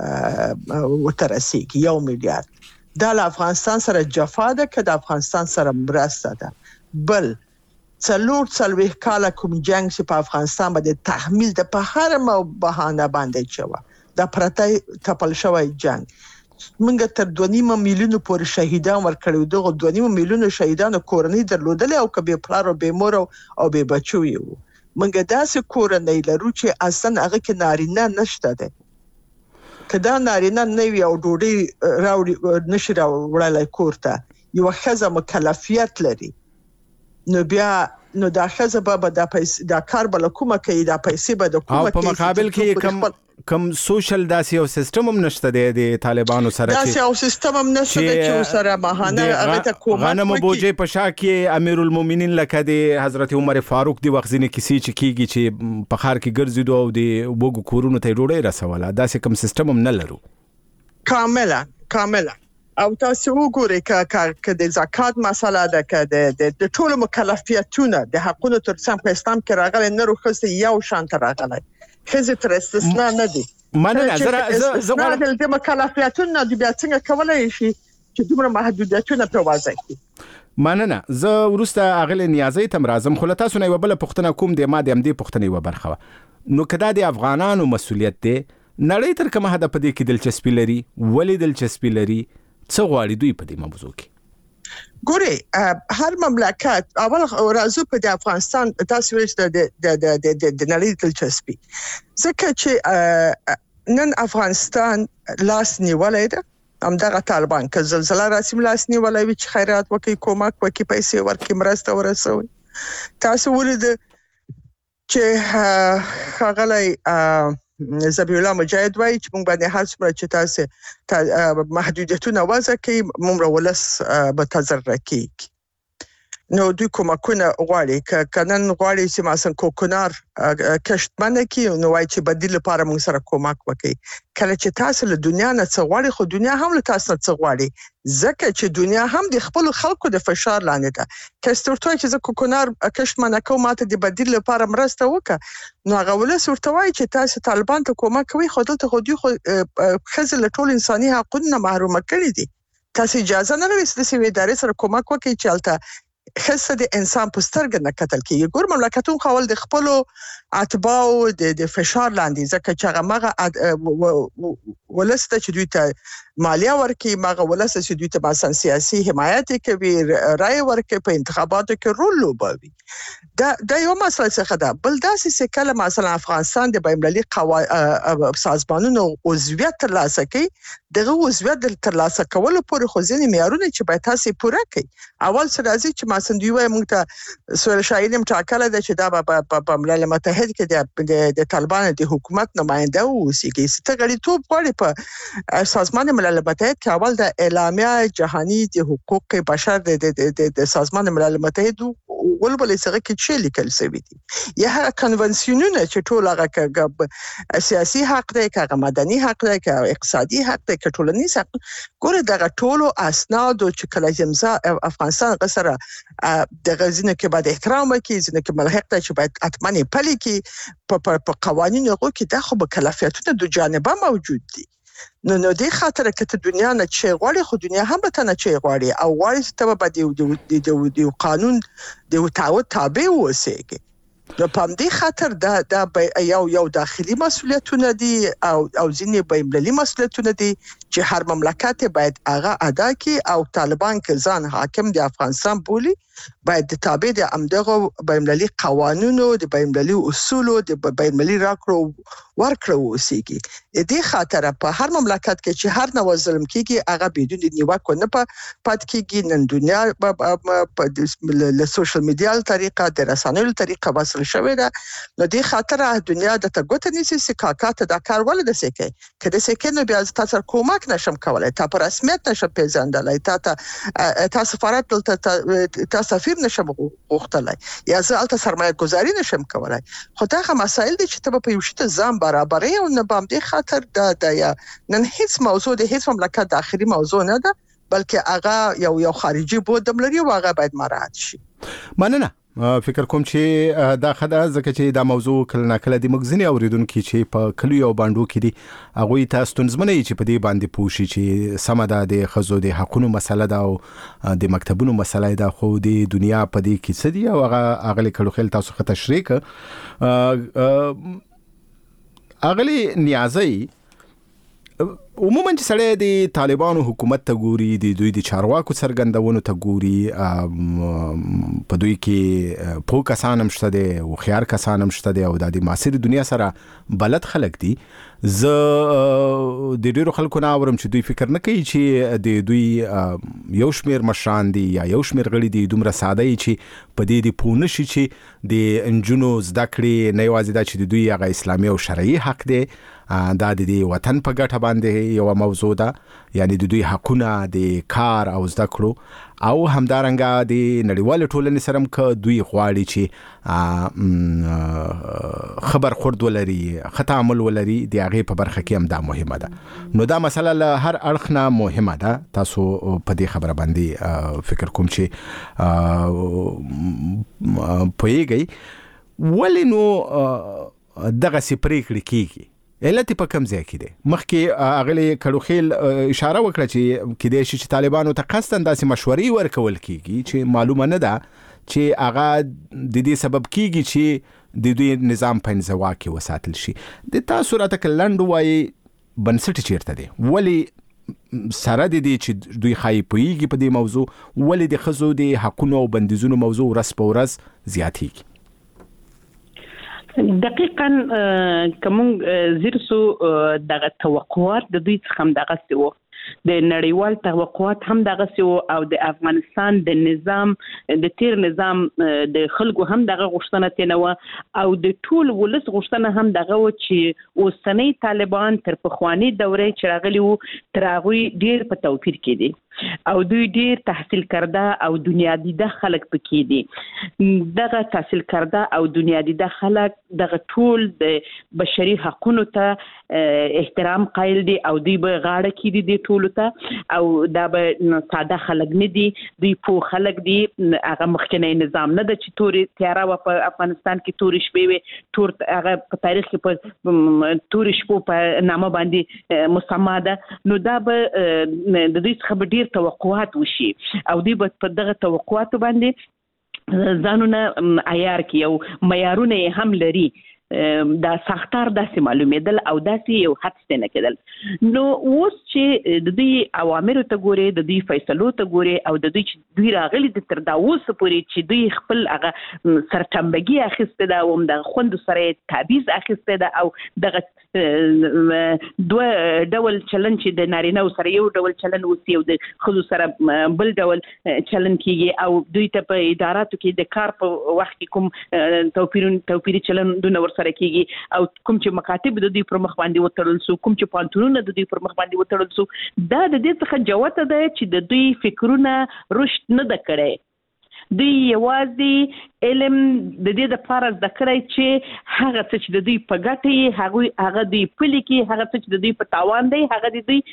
وترسيږي یو میلیارډ دا له افغانستان سره جفا ده که د افغانستان سره مرسته ده بل څلور څلوېښت کاله کوم جنگ چې په افغانستان باندې تحمیل د په هر مو بهانه باندې شوه دا پرته تپل شوی جنگ موږ تر دوه نیم میلیون پورې شهیدان ورکړو دغه دوه نیم میلیون شهیدانو کورنۍ درلودل او کبه پلار او به مور او به بچو یو موږ داسې کورنۍ لرو چې اصلا هغه کې نارینه نشته ده کدا نارینه نه وي او ډوډۍ راوړي نشي راوړلای کورته یو خزه مکلفیت لري نو بیا نو دا خزه به د پیسې د کار بل کومه کوي د پیسې به د کومه کوي په مقابل کې کم کم سوشل داسې یو سیستم هم نشته د طالبانو سره داسې یو سیستم هم نشته چې سره ماهانه هغه ته کومه غنمو بوجي په شا کې امیر المؤمنین لکه د حضرت عمر فاروق دی وغزنه کسی چې کیږي چې په خار کې ګرځیدو او د وګو کورونو ته ډوډۍ رسوله داسې کوم سیستم هم نه لرو کاملا کاملا او تاسو وګورئ ک د زکات مسله ده ک د ټولو مکلفیتونو د حقونو ترڅنګ په اسلام کې راغلي نه روخصه یو شان تر راغلي خزه تر استثناء نه دي مننه زه زه غواړم د مکلفیتونو د بیا څنګه کولای شي چې دومره محدودیتونه په وضع کړي مننه زه ورسته اغل نیازي تم رازم خو تاسو نه وبله پښتنه کوم د ما د ام دي پښتنه و برخه نو کدا د افغانانو مسولیت دی نړۍ تر کومه هدا پدې کې دلچسپي لري ولې دلچسپي لري څه غواړي دوی په دې موضوع کې ګوري هر مملکت اول راځو په د افغانستان تاسو ویل د د د د نړۍ دلچسپي ځکه چې نن افغانستان لاس نیولای ده همدغه طالبان که زلزلہ راسم لاس نیولای وي چې خیرات وکي کومک وکي پیسې ورکي مرسته ورسوي تاسو ولید چې هغه زبیح الله مجاهد وایي چې موږ باندې هر څومره چې تاسو محدودیتونه وضع کوي موږ ولس به تضرر کوي نو دوی کومکونه غواړي ک کنن غواړي چې مثلا کوکنار کشت باندې کې نو وایي چې بدیل لپاره موږ سره کومک وکړي کله چې تاسو له دنیا نه څه غواړي خو دنیا هم له تاسو نه څه غواړي ځکه چې دنیا هم د خپل خلکو د فشار لاندې ده کستورته چې زه کوکنار کشت باندې کوم ماته د بدیل لپاره مرسته وکړه نو هغه ولس ورته وایي چې تاسو طالبان ته کومک کوي خو دلته خو دوی خو خزه له ټول انساني حقوقو محروم کړي دي تاسو اجازه نه لرئ چې د سیمې ادارې سره کومک وکړي چې البته خصه د انسان په سترګه نه کتل کیږي ګور مملکتون خپل د خپل اتباو د فشار لاندې ځکه چې هغه مغه ولسته چې دوی ته مالیه ورکي مغه ولسته چې دوی ته مثلا سیاسي حمایت کوي رائے ورکي په انتخاباتو کې رول لوبوي دا د یو مسله څخه ده بل داسې چې کله مثلا افغانستان د بین‌المللي قوانینو سازمانونو عضویت ترلاسه کوي دغه عضویت ترلاسه کول پورې خو ځینې معیارونه چې باید تاسو پوره کړئ اول څه راځي چې مثلا دوی وايي موږ ته سوال شاهدیم ټاکل ده چې دا په ملل متحد کې د طالبانو د حکومت نماینده اوسېږي چې غړیتوب غواړي په سازمان ملل متحد کې اول د اعلامیه جهانی د حقوق بشر د سازمان ملل متحد ولبل سره کې چې لیکل شوی دي یا کنونسیونونه چې ټول هغه سیاسي حق دی که مدني حق دی که اقتصادي حق دی که ټولنیز حق ګوره دغه ټولو اسناد چې کله جمزه افغانستان غسره د غزنه کې باید احترام وکړي ځنه کې ملحق دی چې باید اتمنې پلي کې په قوانینو کې د خو مکلفیتونه د جانبه موجود دي نو نو د خاطر کې ته دنیا نه چې غواړي خو دنیا هم به ته نه چې غواړي او غواړي ته به د د قانون د تعهد تابع اوسېږي نو په دې خاطر دا دا یو یو داخلي مسولیتونه دي او او ځینې بین‌المللي مسولیتونه دي چې هر مملکت باید هغه ادا کړي او طالبان کې ځان حاکم د افغانستان بولی باید د تابع د امدغه بین‌المللي قوانینو د بین‌المللي اصولو د بین‌المللي راکړو ورکړو اوسېږي دې خاطر په هر مملکت کې چې هر نوع ظلم کیږي هغه بدون د نیوکو نه پات کیږي نن دنیا په له سوشل میډیا طریقه د رسنیو طریقه وصل شوې ده نو دې خاطر دنیا د تګوت نيسي سکاکات د کار ول د سکه کله سکه نو بیا تاسو کومک نشم کولای تا پر رسمیت نشم پیژندلای تا تا سفارت ته سفیر نشم غوښتلای یا زه الته سرمایه گذاری نشم کولای خو دا هم مسائل دي چې ته په یو شته ځان برابرې او نه بام دي خاطر د د یا نن هیڅ موضوع د هیڅ مملکت داخلي موضوع نه ده بلکې هغه یو یو خارجي بود لري او هغه باید مراعات شي مننه فکر کوم چې دا خدای ځکه چې دا موضوع کله نه کله د مغزنی اوریدونکو چې په کلیو او باندو کې دي هغه تاسو تنظیمونه چې په دې باندې پوښي چې سمدا د خزو د حقونو مسله ده او د مکتبونو مسله ده خو د دنیا په دې کې څه دي او هغه اغلی کړو خل تاسو خه تشریک اغلی نیازي عموما چې سړی د طالبانو حکومت ته ګوري د دوی د چارواکو څرګندونو ته ګوري په دوی کې په کسان هم شته دي او خيار کسان هم شته دي او د معاصر دنیا سره بلد خلک دي ز د ډیرو خلکو نه اورم چې دوی فکر نه کوي چې د دوی یو شمیر مشران دي یا یو شمیر غړي دي دومره ساده چې په دې د پونه شي چې د انجونو زده کړې نه یوازې دا چې دوی هغه اسلامي او شرعي حق دي دا د وطن په ګټه باندې هغه یو موضوع ده، یعنی د دوی حقونه د کار او زده کړو، او همدارنګه د نړیوال ټولنې سره ک دوی غواړي چې خبر خورد ولري، خطا عمل ولري، د هغه په برخه کې هم دا مهمه ده. نو دا مسله له هر اړخ نه مهمه ده. تاسو په دې خبره باندې فکر کوم چې پوهیږئ ولې نو دغه سي پریکړې کیږي، علت په کوم ځای کې دی؟ مخکې اغلی کړوخیل اشاره وکړه چې کېدای شي چې طالبانو ته قصداً داسې مشورې ورکول کیږي چې معلومه نه ده چې هغه د دې سبب کیږي چې د دوی نظام په انزوا کې وساتل شي. د تاسو راته لنډ وایي بنسټ چیرته دی؟ ولې سره د دې چې دوی خایي پوهیږي په دې موضوع، ولې د ښځو د حقونو او بندیزونو موضوع ورځ په ورځ زیاتېږي؟ دقیقاً کوم زیرسو دغه توقعات د دوی څخه هم دغه سی وو، د نړیوال توقعات هم دغه سی وو، او د افغانستان د نظام د تیر نظام د خلکو هم دغه غوښتنه تنوه، او د ټول ولس غوښتنه هم دغه و چې اوسنۍ طالبان تر پخوانی دورې چې راغلي وو تر هغوی ډیر په توپیر کې دي، او دوی ډیر تحصیل کرده او دنیا دیده خلک پکې دي. دغه تحصیل کرده او دنیا دیده خلک دغه ټول د بشري حقوقو ته احترام قائل دي، او دوی به غاړه کې دي د ټولو ته، او دا به ساده خلک نه دي، دوی پوه خلک دي. هغه مخکنی نظام نه ده چې تورې تیاره وه په افغانستان کې، تورې شپې وې، تور هغه په تاریخ کې په تورې شپو په نامه باندې مسما ده. نو دا به د دوی څخه به ډیر توقعات وشي، او دوی به په دغه توقعاتو باندې ځانونه عیار کړي، او معیارونه هم لري. دا سختار داسې معلومېدل او داسې یو حد ستنه کېدل. نو اوس چې د دوی اوامرو ته ګوري، د دوی فیصلو ته ګوري، او د دوی چې دوی راغلي د تر دا اوسه پورې چې دوی خپل هغه سرټمبګي اخیسته ده، او هم د خوندو سره تعویض اخیسته ده، او دغه دوه ډول چلن چې د نارینه سره یو ډول چلن اوسي، او د ښځو سره بل ډول چلن کیږي، او دوی ته په اداراتو کې د کار په وخت کې کوم توپیرون توپیري چلندونه ورسره کیږي، او کوم چې مکاتب د دوی پر مخ باندې وتړل سو، کوم چې پانتونونه د دوی پر مخ باندې وتړل سو. دا د دې څخه جوته ده چې د دوی فکرونه رشد نه ده کړی. دوی یوازې علم د دې لپاره زده کړی چې هغه څه چې د دوی په ګټه یې هغوی هغه دوی پلي کړي، هغه څه چې د دوی په تاوان دی هغه د دوی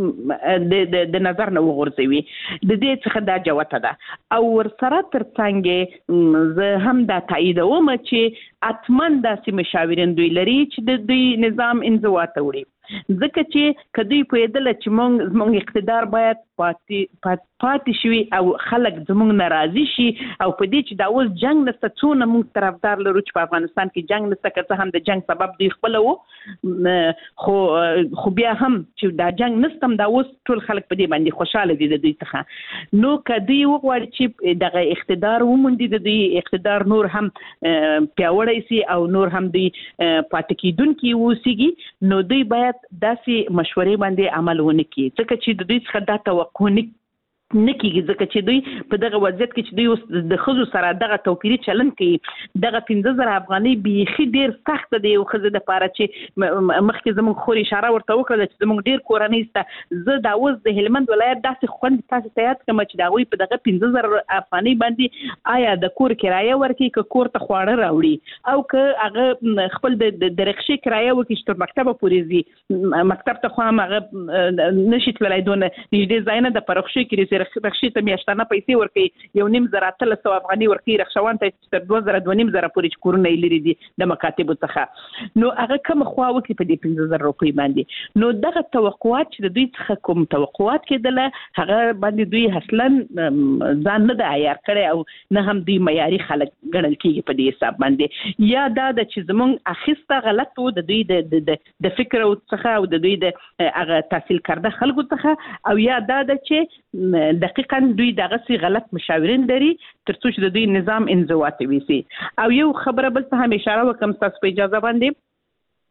د نظر نه وغورځوي. د دې څخه دا جوته ده. او ورسره تر څنګ زه هم دا تاییدوم چې اتمن داسې مشاورین دوی لري چې د دوی نظام انزوا ته وړي، ځکه چې که دوی پوهېدله چې موږ زموږ اقتدار باید پاتې پاتې شوي او خلک زموږ نه راضي شي، او په دې چې دا اوس جنګ نشته، څونه موږ طرفدار لرو چې په افغانستان کې جنګ نشته، که څه هم د جنګ سبب دوی خپله و، خو خو بیا هم چې دا جنګ نشته، دا اوس ټول خلک په دې باندې خوشحاله دي د دوی څخه. نو که دوی وغواړي چې دغه اقتدار وموندي، د دوی اقتدار نور هم پیاوړی سي او نور هم دوی پاتې کېدونکي واوسېږي، نو دوی باید داسې مشورې باندې عمل ونه کړي، ځکه چې د دوی څخه دا توقع نه نه کېږي، ځکه چې دوی په دغه وضعیت کې چې دوی اوس د ښځو سره دغه توپیري چلن کوي. دغه پنځه زره افغانۍ بیخي ډېر سخته دی یو ښځې دپاره، چې مخکې زموږ خور اشاره ورته وکړله چې زموږ ډېر کورنۍ شته. زه دا اوس د هلمند ولایت داسې خوند تاسو ته یاد کړم چې د هغوی په دغه پنځه زره افغانۍ باندې آیا د کور کرایه ورکړي، که کور ته خواړه راوړي، او که هغه خپل د رکشې کرایه وکړي چې تر مکتبه پورې ځي، مکتب ته خو هم هغه نشي تللی، دونه نږدې ځای نه ده، په رکشې کې رخصې ته میاشتانه پیسې ورکوي، یو نیم زره اتلس سوه افغانۍ ورکوي رخشوان ته، تر دوه زره دوه نیم زره پورې چې کورونه یې لرې دي د مکاتبو څخه. نو هغه کومه خوا وکړي په دې پنځه زره روپۍ باندې. نو دغه توقعات چې د دوی څخه کوم توقعات کېدله، هغه باندې دوی اصلا ځان نه ده عیار کړی، او نه هم دوی معیاري خلک ګڼل کېږي په دې حساب باندې. یا دا ده چې زموږ اخیسته غلط و د دوی د فکر څخه، او د دوی د هغه تحصیل کرده خلکو څخه، او یا دا ده چې دقیقاً دوی دغه سي غلط مشاورین لري تر څو چې د دوی نظام انزوا ته ویسي. او یو خبره بل څه هم اشاره وکم تاسو په اجازه باندې،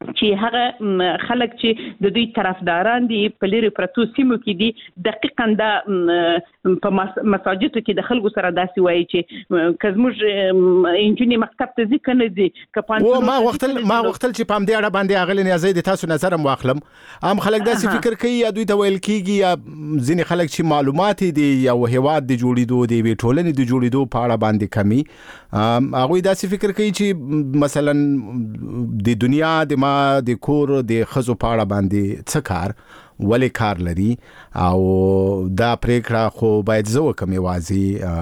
چې هغه خلک چې د دوی طرفداران دي په لری پرتو سیمو کې دي دقیقاً دا په مساجدو کې د خلکو سره داسې وایي چې کزموږ انجونی مکتب ته ځي کنه دي او ما وختل ما وختل چې پام دې اړه باندې اغلی نه زید تاسو نظر مو اخلم عام خلک داسې فکر کوي یا دوی ته ویل کیږي یا ځینې خلک چې معلومات دي یا هیواد د جوړېدو دی وی ټولنې د جوړېدو په اړه باندې کمی هغه داسې فکر کوي چې مثلا د دنیا د ما د کور د خزو پاړه باندې څه کار ولې کار لري او دا پریکړه خو باید زو کمی وازي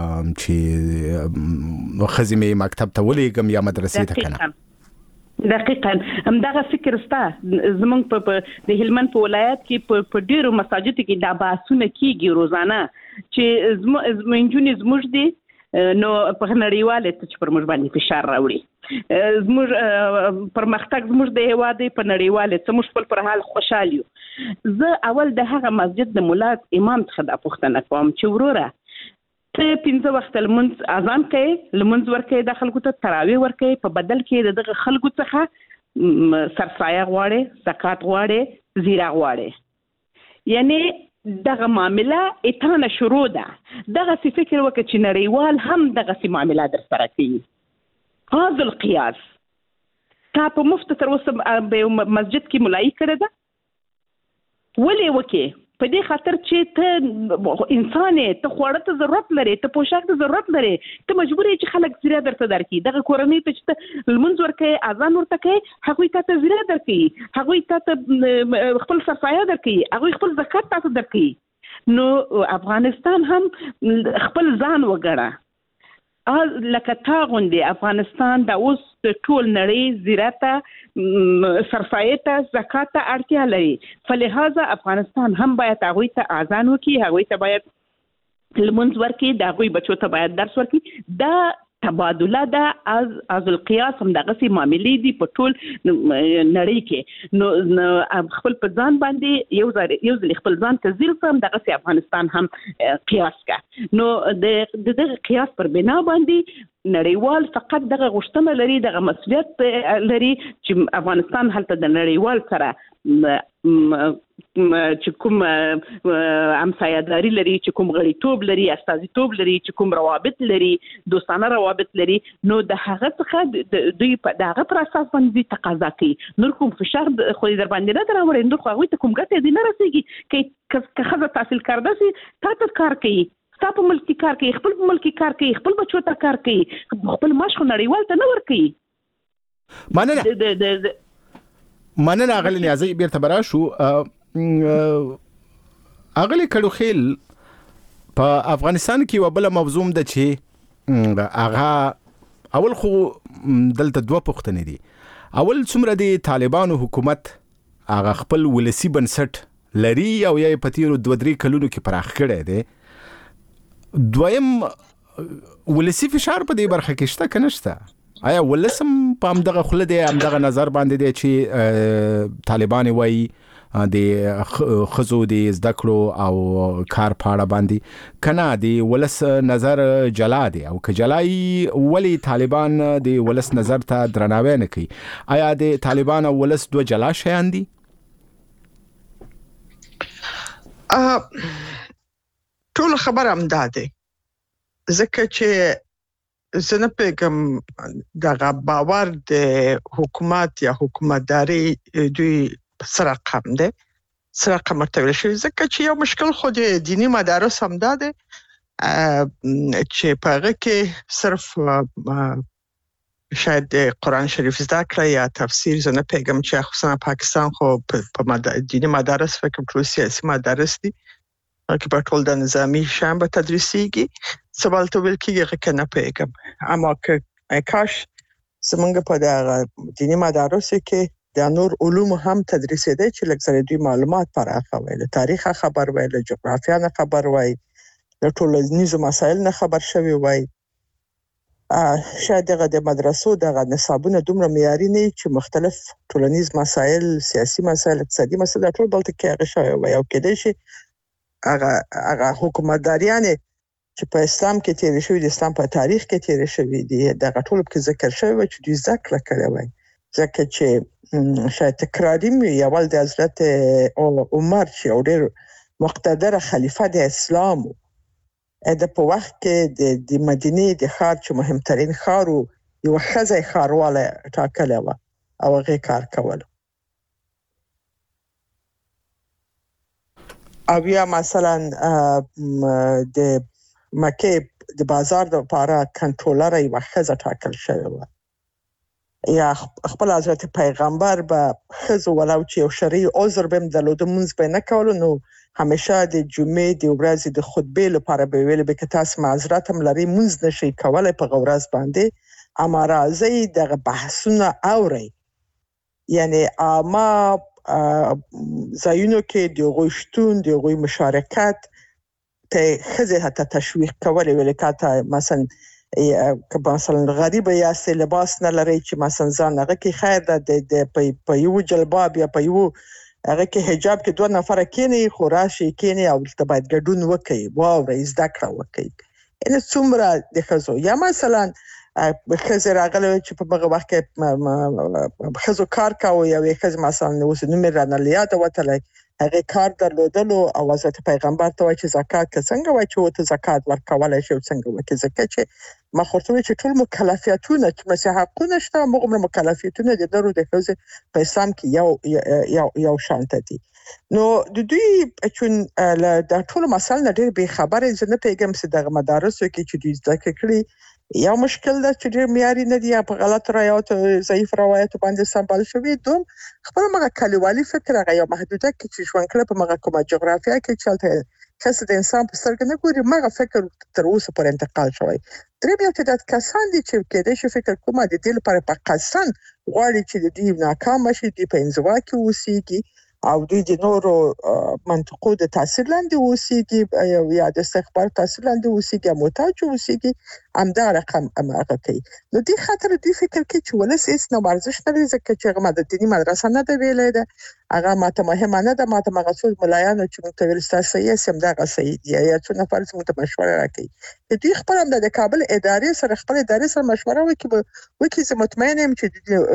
چې خزمه مکتب ته ولېګم یا مدرسې ته کنه دقیقاً همدغه فکر ستا زمونږ په د هلمند په ولایت کې په ډیرو مساجد کې دا بحثونه کیږي روزانه چې زمونږ زموږ دي نو په نړیواله ته چې پر موږ باندې فشار راوړي زموږ پرمختګ زموږ د هیواد په نړیواله ته موږ خپل پر حال خوشاله یو زه اول د هغه مسجد د مولا امام څخه د پوښتنه کوم چې وروره ته پنځه وخت لمونځ اذان کوي لمونځ ورکوي د خلکو ته تراویح ورکوي په بدل کې دغه خلکو څخه سرسایه غواړي زکات غواړي زیرا غواړي یعنی دغه معامله اتانه شروع ده دغه څه فکر وکړي چې نړیوال هم دغه څه معامله در سره کوي هاذ القياس تا په مفت تر اوسه په مسجد کې ملایي کړی ده ولې وکړي په دې خاطر چې ته انسان ته خوړه ته ضرورت لري ته پوشاک ته ضرورت لري ته مجبور یې چې خلک زیره درته درکړي دغه کورنۍ ته چې لمونځ ورکوي اذان ورته کوي هغوی ته ته زیره درکړي هغوی ته ته خپل سرسایه درکړي هغوی خپل زکات تاسو درکړي نو افغانستان هم خپل ځان وګړه لکه تا غوندې افغانستان د اوس د ټول نړۍ زیرته سرسایه ته زکات ته اړتیا لري فلهذا افغانستان هم باید هغوی ته اذان وکړي هغوی ته باید لمونځ ورکړي د هغوی بچو ته باید درس ورکړي دا تبادله ده از از القياس هم دغه سي معاملې دي په ټول نړۍ کې نو خپل په ځان باندې یو ځل یو ځل خپل ځان ته ځل سم دغه سي افغانستان هم قياس کا نو د دغه قياس پر بنا باندې نړیوال فقط دغه غوښتنه لري دغه مسؤلیت لري چې افغانستان هلته د نړیوال سره چې کوم همسایه‌داري لري چې کوم غړیتوب لري استازیتوب لري چې کوم روابط لري دوستانه روابط لري نو د هغه څخه دوی په دغه پر اساس باندې تقاضا کوي نور کوم فشار خو در باندې نه دراوړي نور خو هغه ته کوم ګټه دي نه رسیږي کې خزه تحصیل کارده سي تاسو کار کوي تاسو ملکی کار کوي خپل ملکی کار کوي خپل بچو ته کار کوي خپل ماش خو نړیوال ته نه ور کوي مننه مننه اغلی نیازی بیرته برا شو اغلی کډو خیل په افغانستان کې وبله موضوع ده چې هغه اول خو دلته دوه پوښتنې دي اول څومره د طالبانو حکومت هغه خپل ولسی بنسټ لري او یې په تیرو دوه درې کلونو کې پراخ کړی دی دویم ولسی فشار په دې برخه کې شته کنه شته آیا ولسم په همدغه خله دی همدغه نظر باندې دی چې طالبان وایي د خزو د زده کړو او کار پاړه باندې کنه دی ولس نظر جلا دی او که جلای ولی طالبان د ولس نظر ته درناوی نه کوي آیا د طالبان او ولس دوه جلا شیان دي ټول خبر هم داده ځکه چې زنه پیغام دغه باور د حکومت یا حکومتداري دوی سره کم ده سره کم مرتبه شي ځکه چې یو مشکل خو د دینی مدارس هم ده چې په هغه کې صرف شاید قرآن شریف زده کړه یا تفسیر زنه پیغام چې خصوصا پاکستان خو په دینی مدارس فکر ټول سیاسي مدارس دي کې په ټول د نظامی شان به تدریسيږي سوال ته ویل کېږي کنه پیغام اما که کاش زمونږ په د دینی مدارسو کې د نور علوم هم تدریس دي چې لکه دوی معلومات پراخه وي له تاریخ خبر وي له جغرافیا نه خبر وي له ټولنیزو مسایل نه خبر شوي وي شاید دغه د مدرسو دغه نصابونه دومره معیاري نه چې مختلف ټولنیز مسایل سیاسي مسایل اقتصادي مسایل ټول بلته کې هغه شوی وي او کېدای شي هغه هغه حکومتداریان چې په اسلام کې تیر شوی د اسلام په تاریخ کې تیر شوی دي دغه ټول کې ذکر شوی چې دوی ذکر کړی وي ځکه چې شاید تکراری مې اول د حضرت عمر چې او ډېر مقتدر خلیفہ د اسلام د په وخت کې د مدینه د ښار چې مهمترین ښار یو ښځه ښارواله ټاکلې و او هغه کار کول او یا مثلا د مکه د بازار د لپاره کنټرولر یو ښځه ټاکل شوی و یا خپل حضرت پیغمبر به خزو ولو چې یو شرعي عذر بهم درلود مونږ به نه کولو نو همیشه د جمعې د ورځې د خطبه لپاره به ویل به که تاسو معذرت هم لري مونږ نشي کولای په غورز باندې اما راځي د بحثونه اوري یعنی اما زایونو کې د غوښتون د غوي مشارکت ته خزه حتی تشویق کول ویل کاته مثلا که مثلا غریب یا سه لباس نه لري چې مثلا ځان هغه کې خیر ده د په یو جلباب یا په یو هغه کې حجاب کې دوه نفر کېنی خوراشي کېنی او ته باید ګډون وکړي واو رئیس دکړه وکړي ان څومره د خزو یا مثلا خزه راغله چې په هغه وخت کې خزو کار کاوه یا خزه مثلا اوس نو مې رانه لیاده وتلای هغه کار درلودلو او حضرت پیغمبر ته وایي چې زکات څنګه وایي چې ته زکات ورکولای شې څنګه وکړي زکات چې ما خورته چې ټول مکلفیتونه چې مسیح حقونه شته موږ مکلفیتونه د درو د خزه په اسلام کې یو یو یو شانت دي نو د دوی چون د ټول مسایل ډېر به خبره نه پیګم سي د مدارسو کې چې دوی ځکه کړی یو مشکل ده چې ډېر معیاري نه دي په غلط روایت ضعیف روایت باندې سمبال شوی دوم خپل مګه کلیوالي فکر هغه یو محدوده کې چې ژوند کړ په مګه کومه جغرافیا کې چلته کس د انسان په سترګې نه ګوري مګه فکر تر اوسه پر انتقال شوی درې بیا چې د کسان دي چې کېدې شي فکر کومه د دې لپاره په قصن غواړي چې د دې ناکام شي د په انزوا کې اوسېږي او دوی د نورو منطقو د تاثیر لاندې اوسېږي یا د استخبار تاثیر لاندې اوسېږي محتاج اوسېږي همدا رقم هغه کوي نو دې خاطر دې فکر کې چې ولس هیڅ نه ورزش نه لري ځکه چې هغه د دیني مدرسه نه دی ویلې ده هغه ماته مهمه نه ده ماته مقصود ملایانو چې موږ ته ویل ستاسو یې سم دا غسي دی یا څو نفر چې موږ ته مشوره راکړي دوی خپل هم د کابل ادارې سره خپل ادارې سره مشوره وکړي وکړي چې مطمئن یم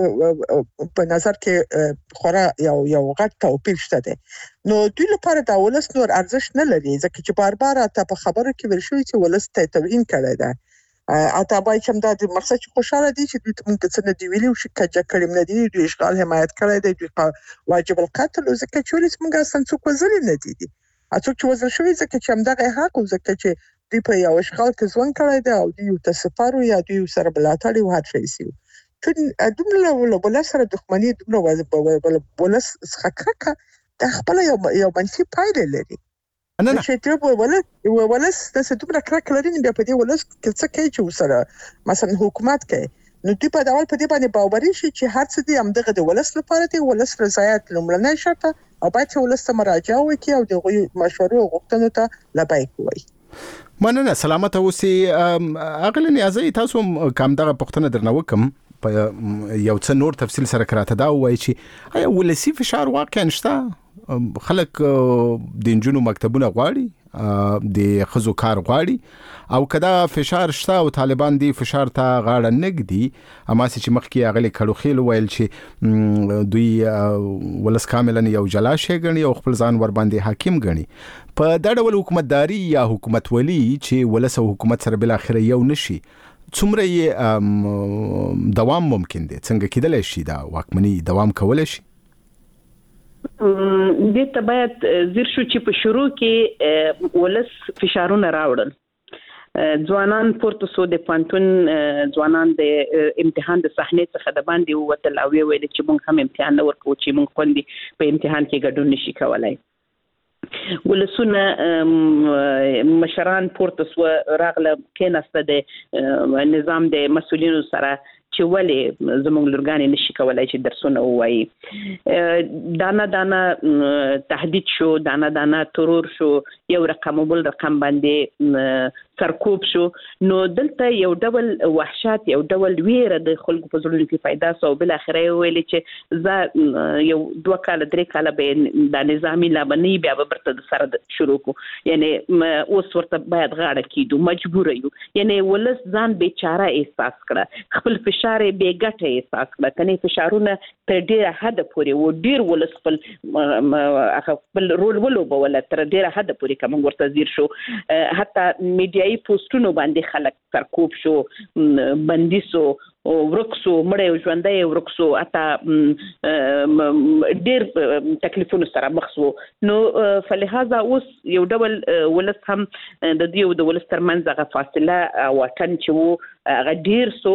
چې په نظر کې خورا یو یو غټ توپیر شته دی نو دوی لپاره دا ولس نور ارزش نه لري ځکه چې بار بار ته په خبرو کې ورشوي چې ولس ته توهین کړی دی اته باید چې دا د مقصد چې خوشاله دي چې دوی موږ څه نه دی ویلي او شکایت کړم نه دي دوی اشغال حمایت کړی دی دوی واجب القتل ځکه چې ولې موږ اصلا څوک وزل نه دي دي اته چې وزل شوی ځکه چې همدغه حق ځکه چې دوی په یو اشغال کې ځوان کړی دی او دوی ته سفارو یا دوی سره بلاتړي او هر شي سي چې دومره ولا سره دښمنی دومره ولا څخه د خپل یو یو منفي پایله لري نه نه چې ته ولا ولا د دومره کراک لري بیا په دې ولا څه کوي چې سره مثلا حکومت کوي نو دوی په ډول په دې باندې باوري شي چې هر څه دې همدغه د ولس لپاره دی ولس رضایت لومړنی شرط او باید چې ولس ته مراجعه وکړي او د مشورو او غوښتنو ته لبیک وایي مننه سلامت اوسئ اغلی نیازي تاسو کوم دغه پښتنه درنو کوم په یو څه نور تفصیل سره کراته دا وایي چې آیا ولسی فشار واقعا شته خلک د انجونو مکتبونه غواړي د خزو کار غواړي او کدا فشار شته او طالبان دی فشار ته غاړه نګدي اما چې مخکې اغلی کړو خېل ویل چې دوی ولس کاملا یو جلا شي غني او خپل ځان ور باندې حاکم غني په دا ډول حکومتداري یا حکومت ولی چې ولس او حکومت سره بل اخر یو نشي څومره یې دوام ممکن دي څنګه کېدلی شي دا واکمني دوام کولای شي دې ته باید زیر شو چې په شروع کې ولس فشارونه راوړل ځوانان پورته سو د پانتون ځوانان د امتحان د صحنې څخه د باندې وتل او ویل چې موږ هم امتحان نه ورکو چې موږ خوندي په امتحان کې ګډون نشي کولای ولسونه مشران پورته سو راغله کېناسته د نظام د مسؤلینو سره چې ولې زموږ لورګانې نشي کولای چې درسونه ووایي دانا دانا تهدید شو دانا دانا ترور شو یو رقم بل رقم باندې سرکوب شو نو دلته یو ډول وحشت یو ډول ویره د خلکو په زړونو کې پیدا سو بل اخره ویل چې ز یو دوه کال درې کال به د نظامی لابنی بیا به برته د سره شروع کو یعنی اوس ورته باید غاړه کیدو مجبور یو یعنی ولس ځان بیچاره احساس کړه خپل فشار به ګټه احساس کړه کني فشارونه تر ډیره حد پورې و ډیر ولس خپل خپل رول ولوبه ولا تر ډیره حد پورې کوم ورته زیر شو حتی میډیایي پوسټونو باندې خلک سرکوب شو بندیسو ورکسو مړې ژوندۍ ورکسو اته ډیر تکلیفونو سره مخ شو نو فلهذا اوس یو ډول ولس هم د دې د ولس ترمنځ هغه فاصله وطن چې وو هغه ډیر سو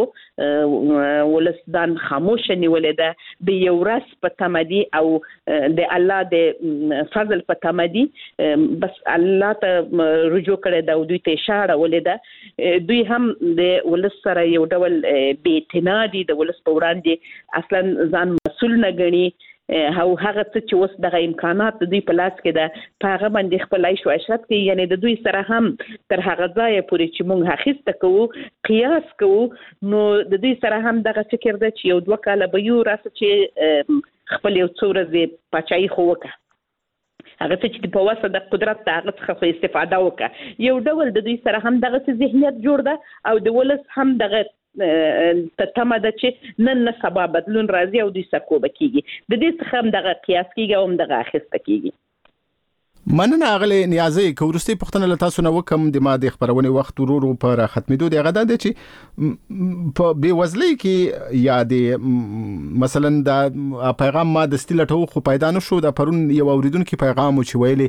ولس ځان خاموش نیولې ده د یو راس په تمدي او د الله د فضل په تمدي بس الله ته رجوع کړي دا دوی ته اشاره ولې ده دوی هم د ولس سره یو ډول بي اعتنادي د ولس په وړاندې اصلا ځان مسؤل نه ګڼي او هغه څه چې اوس دغه امکانات د دوی په لاس کې ده په هغه باندې خپل عیش او عشرت کې یعنی د دوی سره هم تر هغه ځای پورې چې موږ اخیسته کوو قیاس کوو نو د دوی سره هم دغه فکر ده چې یو دوه کاله به یو راسه چې خپل یو څو ورځې پاچاهي خو وکړه هغه چې په واسطه د قدرت د هغه څخه استفاده وکړه یو ډول د دوی سره هم دغه ذهنیت جوړ ده او د ولس هم دغه ته تمه ده چې نن نه سبا بدلون راځي او دوی سرکوبه کیږي د دې څخه هم دغه قیاس کیږي او هم دغه اخیسته کیږي مننه اغلی نیازي کورستي پښتنه له تاسو نه وکم د ما د خبرونه وخت ورو پر ختمېدو دی غدا د چې په بي وزلي کې یا د مثلا د پیغام ما د ستلټو خو پیدا نشو د پرون یو اوریدونکو پیغام چې ویلي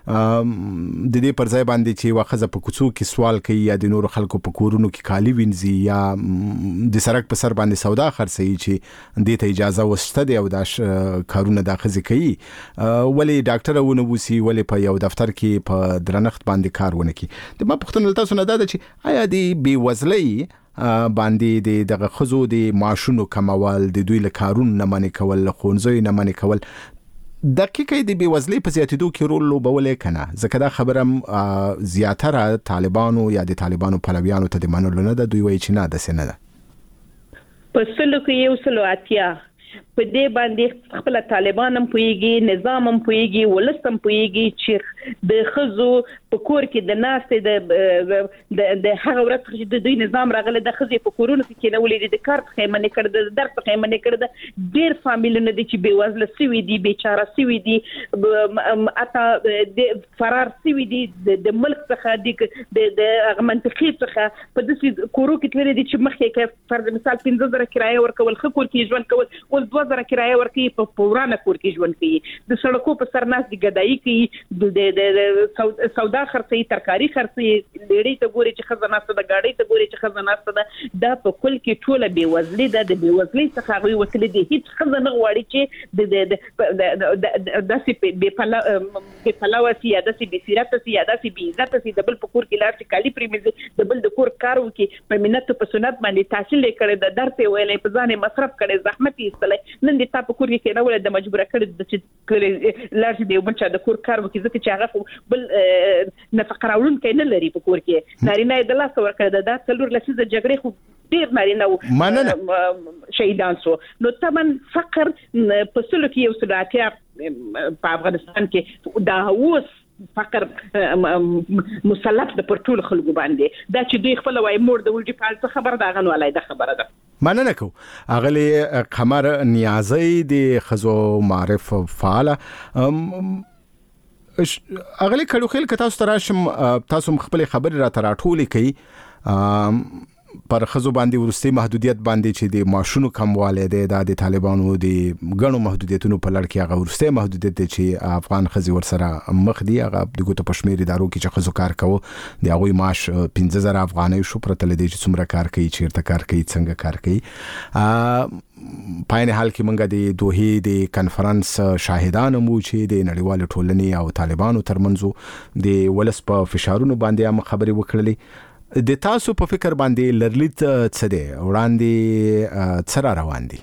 د دې پر ځای باندې چې واخزه په کوڅو کې سوال کوي یا د نور خلکو په کورونو کې کالی وینځي یا د سرک په سر باندې سودا خرڅي چې د ته اجازه وسته دی او د کارونه د خزي کوي ولی ډاکټر ونه وسی ولی په یو دفتر کې په درنښت باندې کار ونه کی د ما پښتنه تاسو نه دا چې آیا دی بي وزلي باندې د دغه خزو د معاشونو کمول د دوی له کارون نه منې کول له خونځوي نه منې کول دقیقه د بي وزلي په زیاتېدو کې رول لوبولې کنه ځکه دا خبره زیاتره طالبانو یا د طالبانو پلویانو ته د منلو نه ده دوی وایي چې نه د سینه ده په سلو کې یو سلو اتیا په دې باندې خپل طالبان هم پويږي نظام هم پويږي ولست هم پويږي چې د خزو په کور کې د ناستې د د هغه ورځ چې د دوی نظام راغله د خزې په کورونو کې کېنولې د کار په خیمه کړ د درس په خیمه کړ ډېر فامیلونه دي چې بې وزله سوي دي بیچاره سوي دي اته د فرار سوي دي د ملک څخه د د منطقي څخه په دې کورو کې تللي دي چې مخکې کې فرض مثال پنځه زره کرایه ورکول خو کور کې ژوند کول ول دوه زره کرایه ورکي په پورانه کور کې ژوند کوي د سړکو په سر ناس دي ګدایي کوي د سودا خرڅي ترکاری خرڅي لړۍ ته ګوري چې خزانه ست د گاډي ته ګوري چې خزانه ست دا په کل کې ټوله بي وزلي ده د بي وزلي څخه غوي وتل دي هیڅ خزانه غواړي چې د داسې بي پلا بي پلاوسی یا داسې بي سیرته یا داسې بي عزت سي د بل په کور کې لار چې کالي پریمز د بل د کور کار وکي په مننت په سنت باندې تحصیل کړي د درته ویلې په ځان مصرف کړي زحمت یې نن د تا په کور کې نه ول د مجبوره کړي د چې لار دی یو بچا د کور کار وکي ځکه چې هغه بل نفقه راولون کې نه لري په کور کې نارینه د لاس ورکړه د څلور لسیزه جګړې خو ډیر نارینه شهیدان سو نو طبعا فقر په سلو کې یو سلاتیا په افغانستان کې دا اوس فقر مسلط د پرټول خلکو باندې دا چې دوی خپل وای مور د ولډي پال څخه خبر دا غن ولای د خبره ده مننه کو اغلی قمر نیازي د خزو معرف فعال اغلی کلو خل ک تاسو تراشم تاسو خپل خبر را تراټولې کوي پر خزو باندې ورستي محدودیت باندې چې د ماشونو کمواله ده د طالبانو د غنو محدودیتونو په لړ کې هغه ورستي محدودیت چې افغان خزي ور سره مخ دي هغه د ګوتو پښمیر ادارو کې چې خزو کار کوي د هغه معاش پنځه زره افغانۍ شو پرته لدی چې څومره کار کوي چیرته کار کوي څنګه کار کوي پاین حال کې منګه د دوه د کانفرنس شاهدان مو چې د نړیوال ټولنې او طالبانو ترمنځ د ولس په فشارونو باندې هم خبري وکړلې د تاسو په فکر باندې لرلیت څه دی وړاندې څه روان دي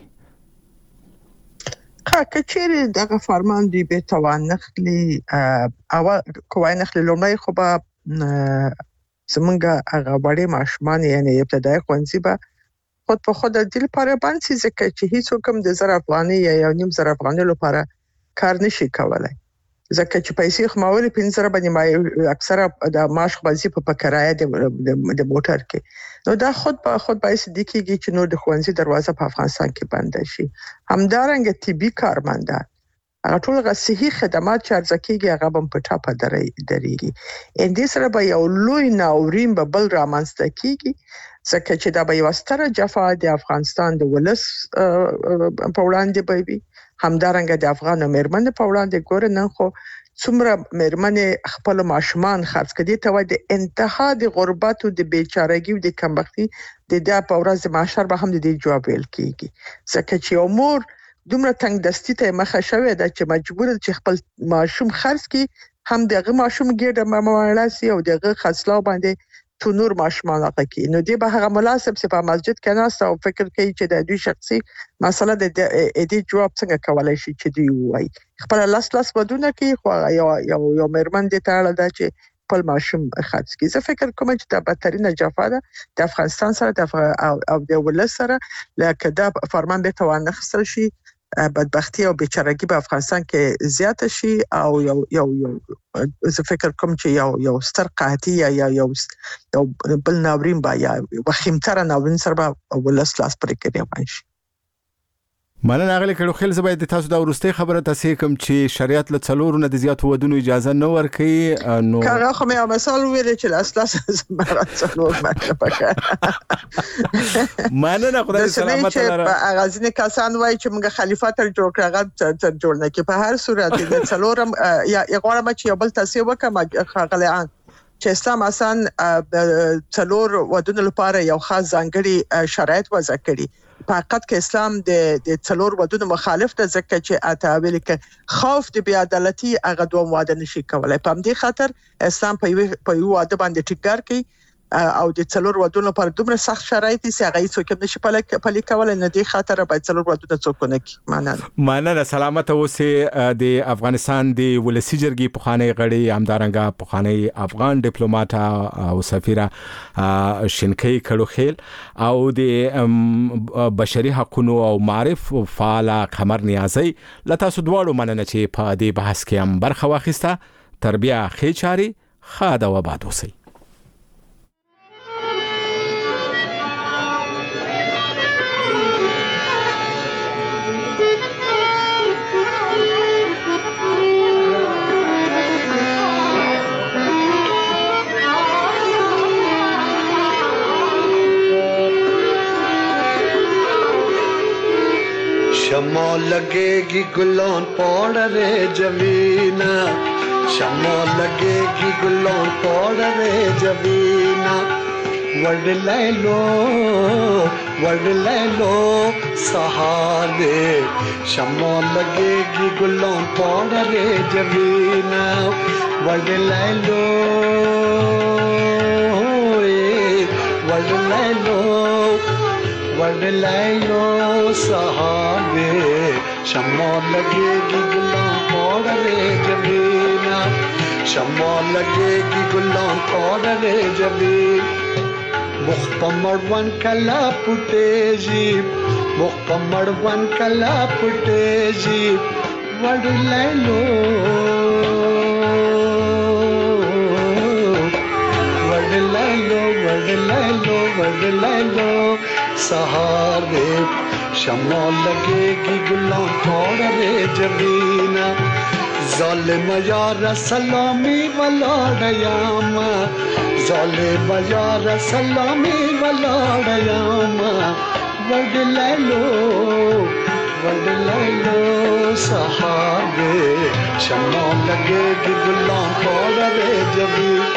کچېره دغه فرمان دی به توان نخلی او کوای نخلی لومړی خو به زمونږ هغه وړي ماشومان یعنی ابتدایي ښوونځي به خود په خود د دې لپاره باندې ځکه چې هیڅ کوم د زر افغاني یا یو نیم زر افغاني لپاره کار نشي کولای ځکه چې پیسې خماولې پنځه باندې ما اکثره د معاش خپلسي په کرایه د د موټر کې نو دا خود په خود باعث دي کېږي چې نو د ښوونځي دروازه په افغانستان کې بند شي همدارنګه طبي کارمندان هغه ټول غ صحي خدمات چې ارزکیږي هغه هم په ټاپه درې درېږي ان دې سره به یو لوی ناورین به بل رامنځته کیږي ځکه چې دا به یو ستره جفا د افغانستان د ولس په وړاندې به وي همدارنګه د افغان مېرمنې په وړاندې ګور نن خو څومره مېرمنې خپل ماشومان خرڅ کړي ته د انتها د غربت او د بیچارهګي او د کمبختي د د په ورځ د معاشر به هم د دې جواب ویل کیږي ځکه چې امور دومره تنگ دستی ته مخه شوې ده چې مجبور چې خپل ماشوم خرڅ کړي هم دغه ماشوم ګډه ماموالاسي او دغه خاصلاو باندې تو نور ماشومان هغه کې نو دی به هغه مناسب چې په مسجد کې ناست او فکر کوي چې د دوی شخصي مسله د دې جواب څنګه کولای شي چې دی وایي خپل لاس لاس ودونه کې خو یو یو یو مېرمن دي ته اړه ده چې خپل ماشوم خرڅ کړي زه فکر کوم چې دا بدترینه جفا ده د افغانستان سره د او د ولس سره لکه دا فرمان به توان نخسر شي بدبختی او بیچارهګي په افغانستان کې زیات شي او یو یو یو زه فکر کوم چې یو یو ستر قحطي یا یو یو بل ناورین با یا وخیمتره ناورین سره ولس لاس پرې کوي شي مننه غلي کړو خل زبې د تاسو دا ورسته خبره تاسو کوم چې شریعت له څلورو نه د زیات ودونو اجازه نه ورکړي نو کاغه خو مې مثال ویل چې لاس زمره څلور ماته پکې مننه خدای سلامت لره اغازینه کسان وای چې موږ خلیفہ تر جوړ کړه تر جوړ نه کې په هر صورت د څلورم یا غواړم چې یو بل تاسو وکم خغلیان چې اسلام آسان څلور ودونو لپاره یو خاص ځانګړي شرایط وضع کړي په حقیقت کې اسلام د د څلور ودونو مخالف ده ځکه چې اتاویل کې خوف د بی عدالتي هغه دوه واده نشي کولای په دې خاطر اسلام په یو په یو واده باندې ټینګار کوي او د څلور ودونو پر دومره سخت شرایط چې هغه څوک نشي پلي کولای نه دی خاطر په څلور ودونو څوک نه کی معنی معنی سلامت اوسه د افغانستان د ولسی جرګي پخوانی غړي همدارنګه پخوانی افغان ډیپلوماټ او سفیره شینکۍ کړوخیل او د بشري حقوقو او معرف فعال قمر نیازي لته سودوالو مننه چې په دې بحث کې هم برخه واخیسته تربیه خېچاري خاده و بعد اوسئ शमा लगेगी गुलान पौड़ रे जमीना शमा लगेगी गुलान पौड़ रे जमीना वर्ड ले लो वर्ड ले लो सहारे शमा लगेगी गुलान पौड़ रे जमीना वर्ड ले लो वर्ड ले लो वर्ड ले लो सहारे शम्मा लगेगी गुलाम पौड़ रे जमीना शम्मा लगेगी गुलाम पौड़ रे जमीन मुख्तमर वन कला पुटेजी मुख्तमर वन कला पुटेजी वर्ड ले लो वर्ड ले लो वर्ड ले लो वर्ड ले लो सहारे शम्मा लगेगी गुलाम पौड़ रे जमीना ज़ालिम यार सलामी वलाड़यामा ज़ालिम यार सलामी वलाड़यामा वर्ड ले लो वर्ड ले लो सहारे शम्मा लगेगी गुलाम पौड़ रे जमीना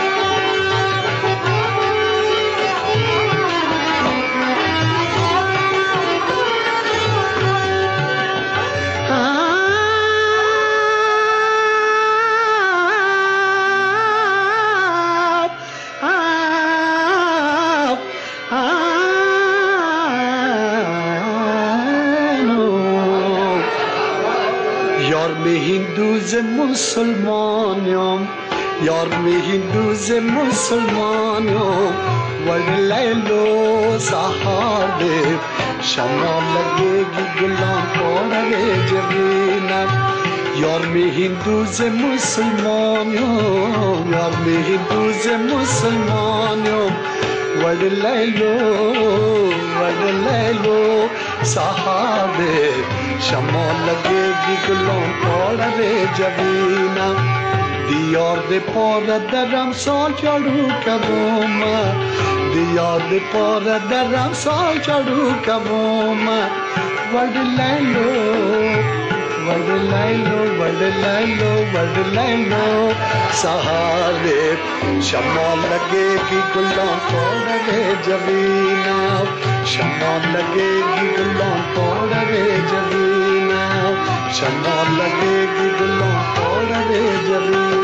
हिंदू ज मुसलमानियों यार में हिंदू से मुसलमानों वर्ड ले लो सहारे शमा लगेगी गुलाम पौड़े जबीना यार में हिंदू से मुसलमानों यार में हिंदू से मुसलमानों वर्ड ले लो वर्ड ले लो सहारे शमा लगेगी गुलाम पौड़े जबीना दियार दे पर दरम साल चढ़ू कबोमा दियार दे पर दरम साल चढ़ू कबोमा वर्ड ले लो वर्ड ले लो वर्ड ले लो वर्ड ले लो सहारे शमा लगेगी गुलाम पौड़े जबीना शमा लगेगी गुलाम पौड़े जबीना शमा लगेगी गुलाम पौड़े जबीना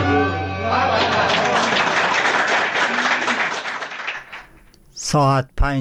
सात